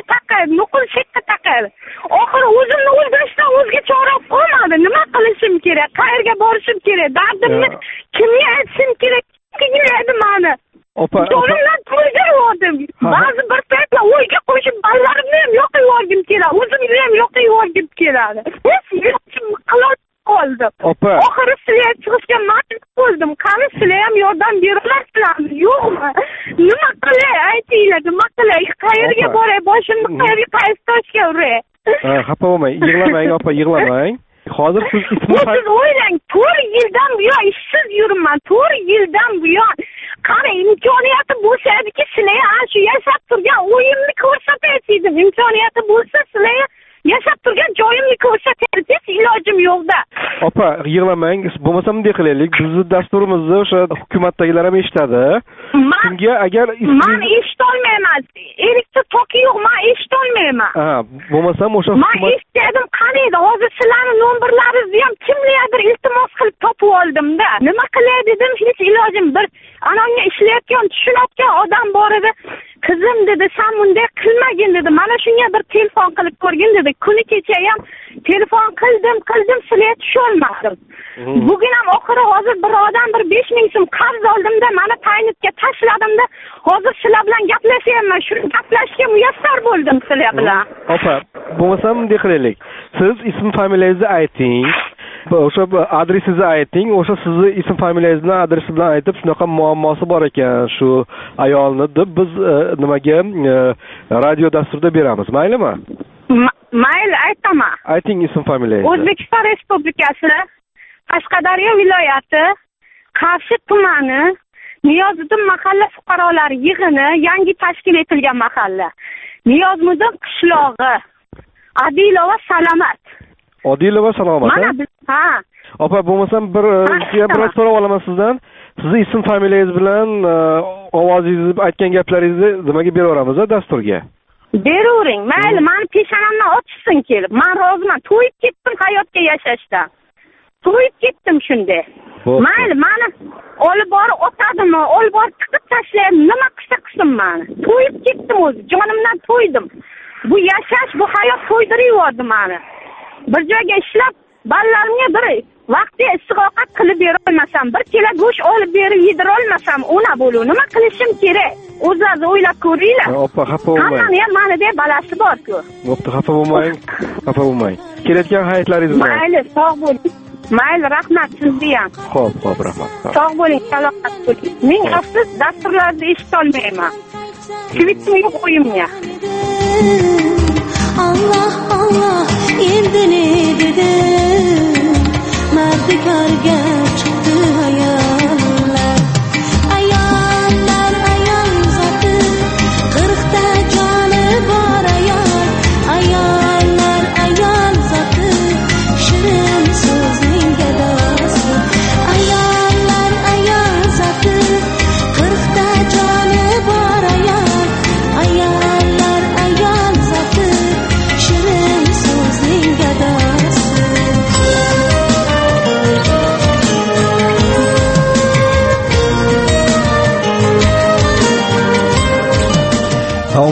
taqaydi. Oxiri o'zimni o'ldirishdan o'zga chora qolmadi. Nima qilishim kerak? Qayerga borishim kerak? Dardimni kimga aytishim kerak? Qiynaydi meni. Jonimdan to'ydirdim. Ba'zi bir paytlar o'yga qo'shib balarimni ham yoqib yuborgim keladi. O'zimni ham yoqib yuborgim keladi. Hech ishimni qilolmay qoldim. Oxiri sizlar chiqishga majbur bo'ldim. Qani sizlar ham yordam berasizlarmi? Yo'qmi? Nima qilay? Aytinglar, nima qilay? Qayerga boray? Boshimni qayerga qaysi toshga uray? Xafa bo'lmang, yig'lamang, opa, yig'lamang. Hozir siz siz o'ylang, 4 yildan buyon ishsiz yuribman. 4 yildan buyon qani imkoniyati bo'lsa-ki, sizlar ham shu yashab turgan o'yimni ko'rsataysidim. Imkoniyati bo'lsa, sizlar yashab turgan joyimni ko'rsatasiz, ilojim yo'qda. Opa, yig'lamang, bo'lmasa bunday qilaylik. Bizni dasturimizni o'sha hukumatdagilar ham eshitadi. Shunga agar men eshitolmayman. Elektr toki yo'q, men eshitolmayman. Bo'lmasam o'sha men eshitdim, qani edi? Hozir sizlarning nomberlaringizni ham kimlardir iltimos qilib topib oldim-da. Nima qilay dedim, hech ilojim bir anonga ishlayotgan, tushunayotgan odam bor edi. Qizim dedi, sen bunday qilmagin dedi. Mana shunga bir telefon qilib ko'rgin dedi. Kuni kecha ham telefon qildim, sizlarga tusha olmadim. Bugun ham oxiri hozir bir odam 5000 so'm qarz oldimda, mana taynitga tashladimda, hozir sizlar bilan gaplashyapman. Shu gaplashishga muyassar bo'ldim sizlar bilan. Opa, bo'lmasa bunday qilaylik. Siz ism familiyangizni ayting. O'sha adresingizni ayting. O'sha sizni ism familiyangiz bilan adresi bilan aytib, shunaqa muammosi bor ekan shu ayolni deb biz nimaga radio dasturida beramiz. Maylimi? Mayli, aytaman. Ayting ism familiyangizni. O'zbekiston Respublikasi Qashqadaryo viloyati Qarshi tumani Niyozmuddin mahalla fuqarolar yig'ini yangi tashkil etilgan mahalla. Niyozmuddin qishlog'i. Adilova Salomat. Odilova Salomat. Ha. Opa, bo'lmasam biroz so'rab olaman sizdan. Sizni ism familiyangiz bilan ovozingizni aytgan gaplaringizni nimaga beraveramiz dasturga? Beravering. Mayli, meni peshonamdan otishsin kelib. Men roziman. To'yib ketdim hayotga yashashdan. To'yib ketdim shunday. Mayli, meni olib borib otadimi, olib borib tiqib tashlaymi, nima qilsin meni. To'yib ketdim o'zi, jonimdan to'ydim. Bu yashash, bu hayot to'ydirib yubordi meni. Bir joyga ishlab, balalarimga bir vaqtga issiq ovqat qilib bera olmasam, bir kilo go'sht olib berib yedira olmasam, ona bo'lu. Nima qilishim kerak? O'zlaringiz o'ylab ko'ringlar. Oppa, xafa bo'lmang. Hammani ham menidek balasi bor-ku. Bo'pti, xafa bo'lmang. Kelayotgan hayotlaringiz bilan. Mayli, sog' bo'ling. Mayli, rahmat sizga ham. Xo'p, rahmat. Sog' bo'ling, salomat bo'ling. Men afsus dasturlarni eshitolmayman. Twitter'im yo'q o'yimga. Allah Allah endi ne dedi mardikorga chiqdi ayollar ayol zoti 40 ta joni bor ayol zoti shirin so'zning gadosi ayol zoti 40 ta joni bor ayol zoti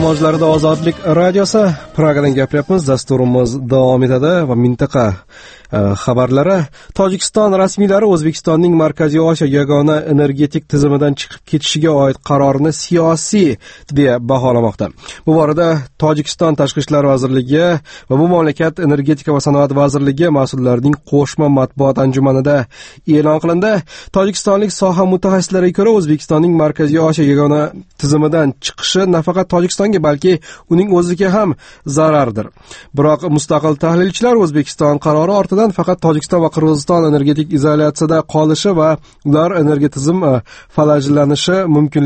ovozlarida Ozodlik radiosi Pragadan gapiryapmiz. Dasturimiz davom etadi va mintaqa xabarlari. Tojikiston rasmiylari O'zbekistonning Markaziy Osiyo yagona energetik tizimidan chiqib ketishiga oid qarorni siyosiy deya baholamoqda. Bu borada Tojikiston Tashqi ishlar vazirligi va bu mamlakat Energetika va sanoat vazirligi mas'ullarining qo'shma matbuot anjumanida e'lon qilindi. Tojikistonlik soha mutaxassislariga ko'ra, O'zbekistonning Markaziy Osiyo yagona tizimidan chiqishi nafaqat Tojikistonga, balki uning o'ziga ham zarardir. Biroq mustaqil tahlilchilar O'zbekiston qarori ortidan faqat Tojikiston va Qirg'iziston energetik izolyatsiyada qolishi va ular energetik tizim falajlanishi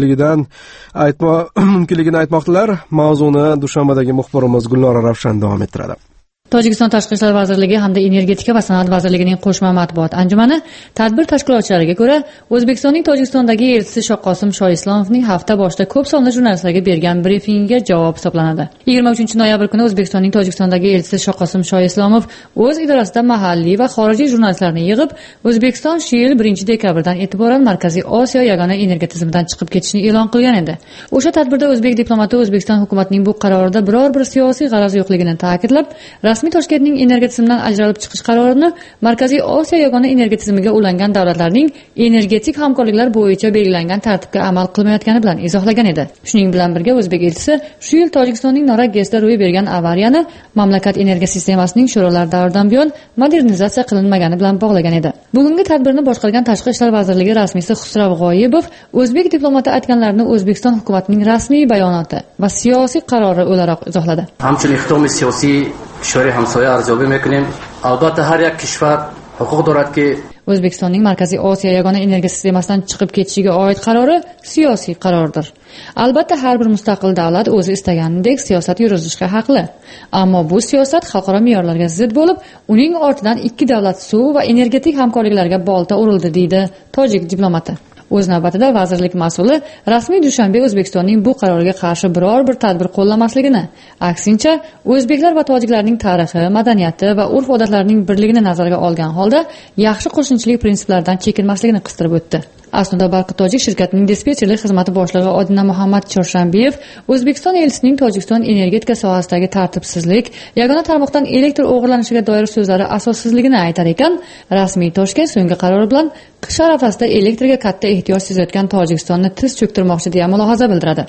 mumkinligini aytmoqdalar. Mavzuni Dushanbadagi muxbirimiz Gulnora Ravshan davom ettiradi. Tojikiston Tashqi ishlar vazirligi hamda Energetika va sanoat vazirligining qo'shma matbuot anjumani tadbir tashkilotchilariga ko'ra, O'zbekistonning Tojikistondagi elchisi Shoqqosim Shoislomovning hafta boshida ko'p sonli jurnalistlarga bergan brifingiga javob hisoblanadi. 23-noyabr kuni O'zbekistonning Tojikistondagi elchisi Shoqqosim Shoislomov o'z idorasida mahalliy va xorijiy jurnalistlarni yig'ib, O'zbekiston shu yil 1-dekabrdan e'tiboran Markaziy Osiyo yagona energiya tizimidan chiqib ketishini e'lon qilgan edi. O'sha tadbirda o'zbek diplomati O'zbekiston hukumatining bu qarorida biror bir siyosiy g'araz yo'qligini ta'kidlab, rasmiy Toshkentning energiya tizimidan ajralib chiqish qarorini Markaziy Osiyo yagona energiya tizimiga ulangan davlatlarning energetik hamkorliklar bo'yicha belgilangan tartibga amal qilmayotgani bilan izohlagan edi. Shuning bilan birga o'zbek elchisi shu yil Tojikistonning Norak GESda ro'y bergan avariyani mamlakat energiya sistemasining sho'rolar davridan buyon modernizatsiya qilinmagani bilan bog'lagan edi. Bugungi tadbirni boshqargan Tashqi ishlar vazirligi rasmiysi Xusrav G'oyibov o'zbek diplomati aytganlarini O'zbekiston hukumatining rasmiy bayonoti va siyosiy qarori o'laroq izohladi. همچنین اقدام سیاسی کشور همسایه ارزیابی میکنیم. البته هر یک کشور حقوق دارد که O'zbekistonning Markaziy Osiyo yagona energiya sistemasidan chiqib ketishiga oid qarori siyosiy qarordir. Albatta har bir mustaqil davlat o'zi istaganidek siyosat yuritishga haqli. Ammo bu siyosat xalqaro me'yorlarga zid bo'lib, uning ortidan ikki davlat suv va energetik hamkorliklarga bolta urildi, deydi tojik diplomati. O'z navbatida vazirlik mas'uli rasmiy Dushanbe O'zbekistonning bu qaroriga qarshi biror bir tadbir qo'llamasligini, aksincha o'zbeklar va tojiklarning tarixi, madaniyati va urf-odatlarining birligini nazarga olgan holda yaxshi qo'shnichilik prinsiplaridan chekinmasligini qistirib o'tdi. Aslida Barqi Tojik shirkatining dispetcherlik xizmati boshlig'i Odina Muhammad Chorshambiyev O'zbekiston elchisining Tojikiston energetika sohasidagi tartibsizlik, yagona tarmoqdan elektr o'g'irlanishiga doir so'zlari asossizligini aytar ekan, rasmiy Toshkent so'nggi qarori bilan qish arafasida elektrga katta ehtiyoj sezayotgan Tojikistonni tiz cho'ktirmoqchi deya mulohaza bildiradi.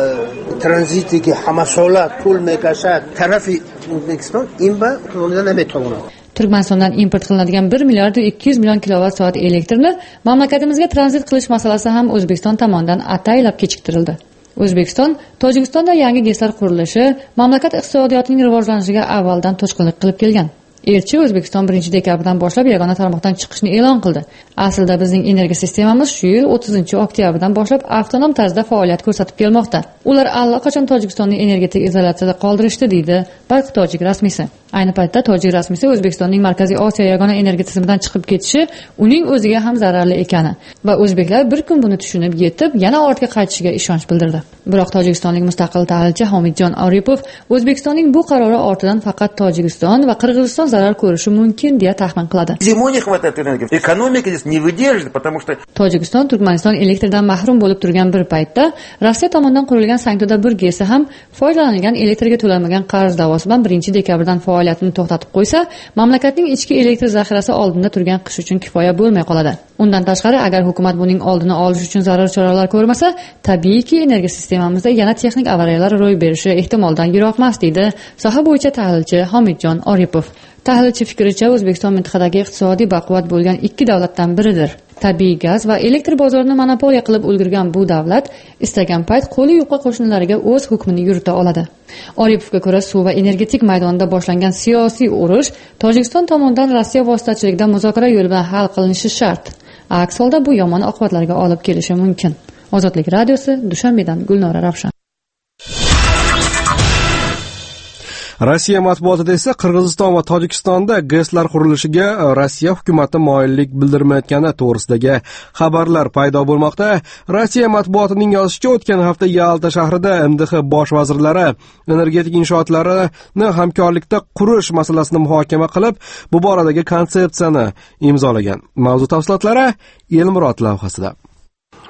Tranzitga hamasolat pul mekashad tarafi O'zbekiston inba qo'ldan nametoladi. Turkmanistondan import qilinadigan 1 milliard 200 million kilovat soat elektrni mamlakatimizga tranzit qilish masalasi ham O'zbekiston tomonidan ataylab kechiktirildi. O'zbekiston Tojikistonda yangi GESlar qurilishi mamlakat iqtisodiyotining rivojlanishiga avvaldan to'sqinlik qilib kelgan. Elchi O'zbekiston 1-dekabrdan boshlab yagona tarmoqdan chiqishni e'lon qildi. Aslida bizning energiya sistemamiz shu yil 30-oktyabrdan boshlab avtonom tarzda faoliyat ko'rsatib kelmoqda. Ular allaqachon Tojikistonni energetik izolyatsiyada qoldirishdi, deydi Barqi Tojik rasmiysi. Ayni paytda tojik rasmiysi O'zbekistonning Markaziy Osiyo yagona energiya tizimidan chiqib ketishi uning o'ziga ham zararli ekani va o'zbeklar bir kun buni tushunib yetib, yana ortga qaytishiga ishonch bildirdi. Biroq tojikistonlik mustaqil tahlilchi Homidjon Oripov O'zbekistonning bu qarori ortidan faqat Tojikiston va Qirg'iziston zarar ko'rishi mumkin deya taxmin qiladi. Tojikiston Turkmaniston elektrdan mahrum bo'lib turgan bir paytda Rossiya tomonidan qurilgan Sanktoda bir GESi ham foydalanilgan elektrga to'lanmagan qarz da'vosi bilan 1-dekabrdan faoliyatini to'xtatib qo'ysa, mamlakatning ichki elektr zaxirasi oldinda turgan qish uchun kifoya bo'lmay qoladi. Undan tashqari, agar hukumat buning oldini olish uchun zarur choralar ko'rmasa, tabiiyki energiya sistemamizda yana texnik avariyalar ro'y berishi ehtimoldan yiroqmas, deydi soha bo'yicha tahlilchi Homidjon Oripov. Tahlilchi fikricha, O'zbekiston mintaqadagi iqtisodiy baquvvat bo'lgan ikki davlatdan biridir. Tabiiy gaz va elektr bozorini monopoliya qilib ulgurgan bu davlat istagan payt qo'li yuqqa qo'shnilariga o'z hukmini yurita oladi. Oripovga ko'ra, suv va energetik maydonida boshlangan siyosiy urush Tojikiston tomonidan Rossiya vositachiligida muzokara yo'li bilan hal qilinishi shart. Aks holda bu yomon oqibatlarga olib kelishi mumkin. Ozodlik radiosi, Dushanbedan Gulnora Ravshan. Rossiya matbuotida esa Qirg'iziston va Tojikistonda GESlar qurilishiga Rossiya hukumati moyillik bildirmayotgani to'g'risidagi xabarlar paydo bo'lmoqda. Rossiya matbuotining yozishicha, o'tgan hafta Yalta shahrida MDH bosh vazirlari energetik inshootlarni hamkorlikda qurish masalasini muhokama qilib, bu boradagi konsepsiyani imzolagan. Mavzu tafsilotlari Elmurod lavhasida.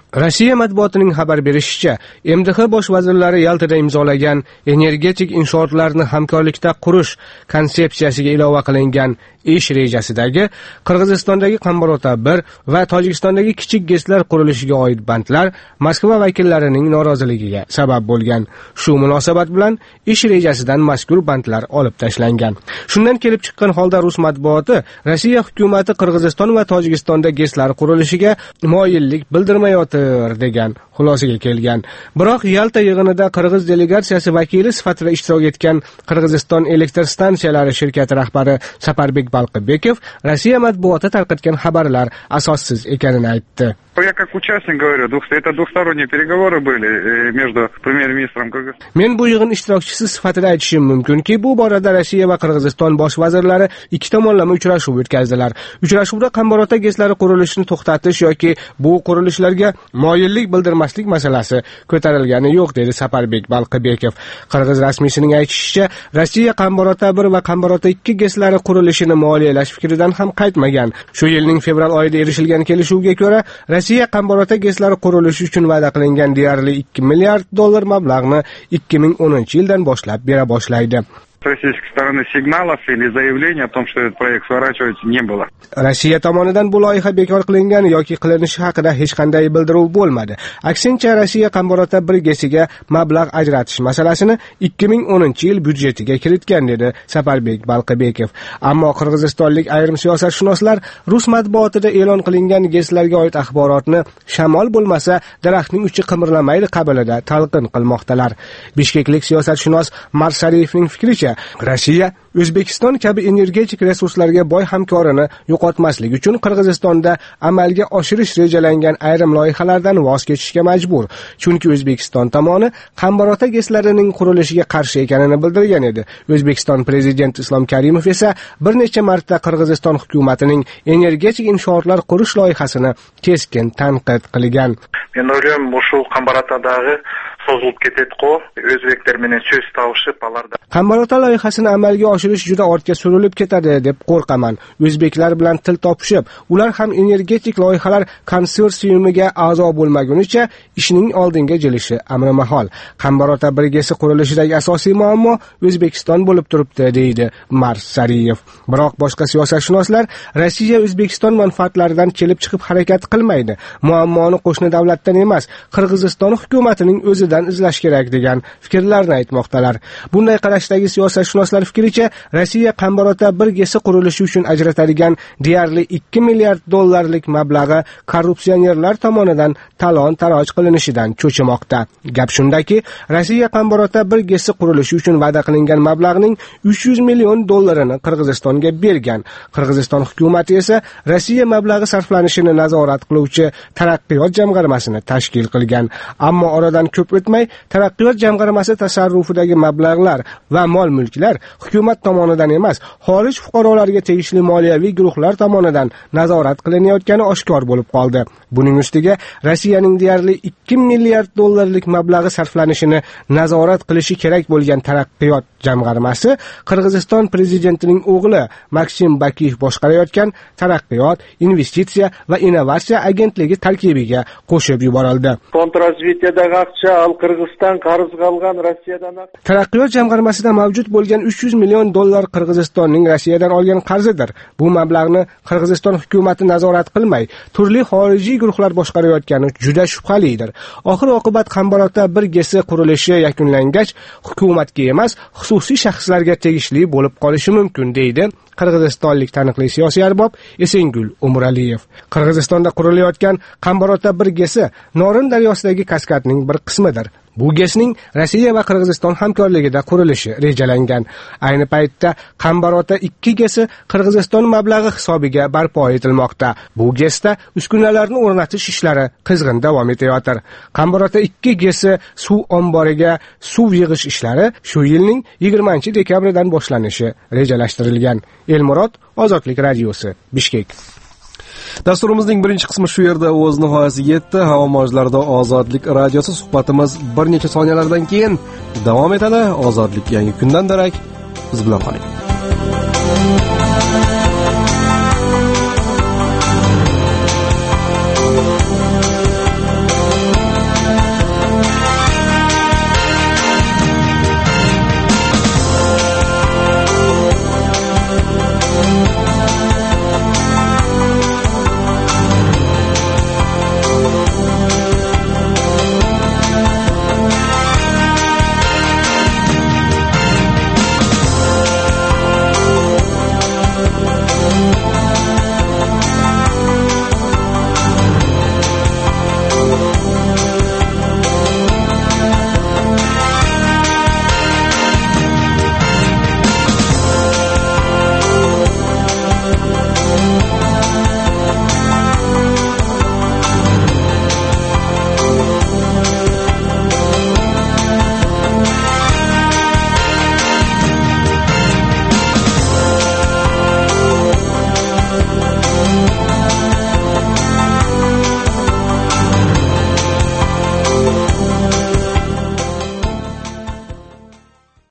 Rossiya matbuotining xabar berishicha, MDH bosh vazirlari Yaltada imzolagan energetik inshootlarni hamkorlikda qurish konsepsiyasiga ilova qilingan ish rejasidagi Qirg'izistondagi Qambarota 1 va Tojikistondagi kichik GESlar qurilishiga oid bandlar Moskva vakillarining noroziligiga sabab bo'lgan. Shu munosabat bilan ish rejasidan mazkur bandlar olib tashlangan. Shundan kelib chiqqan holda rus matbuoti Rossiya hukumatı Qirg'iziston va Tojikistonda GESlar qurilishiga moyillik bildirmayotir degan xulosaga kelgan. Biroq Yalta yig'inida Qirg'iz delegatsiyasi vakili sifatida ishtirok etgan Qirg'iziston elektr stansiyalari shirkati rahbari Saparbek Balqibekov Rossiya matbuoti tarqatgan xabarlar asossiz ekanini aytdi. Я как участник говорю, это двухсторонние переговоры были между премьер-министром Кыргызстана. Men bu yig'in ishtirokchisi sifatida aytishim mumkinki, bu borada Rossiya va Qirg'iziston bosh vazirlari ikki tomonlama uchrashuv o'tkazdilar. Uchrashuvda Qambarota GESlari qurilishini to'xtatish yoki bu qurilishlarga moyillik bildirmaslik masalasi ko'tarilgani yo'q, dedi Saparbek Balqibekov. Qirg'iz rasmiysining aytishicha, Rossiya Qambarota 1 va Qambarota 2 GESlari qurilishini moliyalash fikridan ham qaytmagan. Shu yilning fevral oyida erishilgan kelishuvga ko'ra, Rossiya Qambarota GESlari qurilishi uchun va'da qilingan deyarli $2 milliard mablag'ni 2010-yildan boshlab bera boshlaydi. Российской стороны сигналов или заявлений о том, что этот проект сворачивается, не было. Rossiya tomonidan bu loyiha bekor qilingan yoki qilinishi haqida hech qanday bildiruv bo'lmadi. Aksincha, Rossiya Qambarota 1 GESiga mablag' ajratish masalasini 2010-yil byudjetiga kiritgan, dedi Saparbek Balqibekov. Ammo qirg'izistonlik ayrim siyosatshunoslar rus matbuotida e'lon qilingan GESlarga oid axborotni shamol bo'lmasa daraxtning uchi qimirlamaydi qabilida talqin qilmoqdalar. Bishkeklik siyosatshunos Marsariyevning fikricha, Rossiya O'zbekiston kabi energetik resurslarga boy hamkorini yo'qotmaslik uchun Qirg'izistonda amalga oshirish rejalangan ayrim loyihalardan voz kechishga majbur. Chunki O'zbekiston tomoni Qambarota GESlarining qurilishiga qarshi ekanini bildirgan edi. O'zbekiston prezidenti Islom Karimov esa bir necha marta Qirg'iziston hukumatining energetik inshootlar qurish loyihasini keskin tanqid qilgan. Men o'ylayman, shu Qambarotadagi sozilib ketadi-ku, o'zbeklar bilan so'z tavishib alarda. Qambarota loyihasini amalga oshirish juda ortga surilib ketadi deb qo'rqaman. O'zbeklar bilan til topishib, ular ham energetik loyihalar konsorsiumiga a'zo bo'lmagunicha ishning oldinga jilishi amri mahol. Qambarota 1 GESi qurilishidagi asosiy muammo O'zbekiston bo'lib turibdi, deydi Marsariyev. Biroq boshqa siyosatshunoslar Rossiya O'zbekiston manfaatlaridan kelib chiqib harakat qilmaydi. Muammoni qo'shni davlatdan emas, Qirg'iziston hukumatining o'zidan izlash kerak degan fikrlarni aytmoqdalar. Bunday qarashdagi siyosatshunoslar fikricha, Rossiya Qambarota 1 GESi qurilishi uchun ajratadigan deyarli $2 milliard mablag'i korrupsionerlar tomonidan talon-taroj qilinishidan cho'chimoqda. Gap shundaki, Rossiya Qambarota 1 GESi qurilishi uchun va'da qilingan mablag'ning $300 million Qirg'izistonga bergan. Qirg'iziston hukumatı esa Rossiya mablag'i sarflanishini nazorat qiluvchi taraqqiyot jamg'armasini tashkil qilgan. Ammo oradan ko'p o'tmay taraqqiyot jamg'armasi tasarrufidagi mablag'lar va mol-mulklar hukumat tomonidan emas, xorij fuqarolariga tegishli moliyaviy guruhlar tomonidan nazorat qilinayotgani oshkor bo'lib qoldi. Buning ustiga Rossiyaning deyarli $2 milliard mablag'i sarflanishini nazorat qilishi kerak bo'lgan taraqqiyot jamg'armasi Qirg'iziston prezidentining o'g'li Maksim Bakiyev boshqarayotgan taraqqiyot, investitsiya va innovatsiya agentligi tarkibiga qo'shib yuborildi. Kontrrazvediyadagi aqcha al Qirg'iziston qarz qolgan Rossiyadan. Taraqqiyot jamg'armasida mavjud bo'lgan $300 million Qirg'izistonning Rossiyadan olgan qarzidir. Bu mablag'ni Qirg'iziston hukumati nazorat qilmay, turli xorijiy guruhlar boshqarayotgani juda shubhalidir. Oxir oqibat Qambarota 1 GESi qurilishi yakunlangach, hukumatga emas, xususiy shaxslarga tegishli bo'lib qolishi mumkin, deydi qirg'izistonlik taniqli siyosiy arbob Esengul Umuraliyev. Qirg'izistonda qurilayotgan Qambarota 1 GESi Norin daryosidagi kaskadning bir qismidir. Bu GESning Rossiya va Qirg'iziston hamkorligida qurilishi rejalangan. Ayni paytda Qambarota 2 GESi Qirg'iziston mablag'i hisobiga barpo etilmoqda. Bu GESda uskunalarni o'rnatish ishlari qizg'in davom etayotir. Qambarota 2 GESi suv omboriga suv yig'ish ishlari shu yilning 20-dekabridan boshlanishi rejalashtirilgan. Elmurod, Ozodlik radiosi, Bishkek. Dasturimizning birinchi qismi shu yerda o'z nihoyasiga yetdi. Havo mavjlarida Ozodlik radiosi suhbatimiz bir necha soniyalardan keyin davom etadi. Ozodlik yangi kundan darak biz bilan qoling.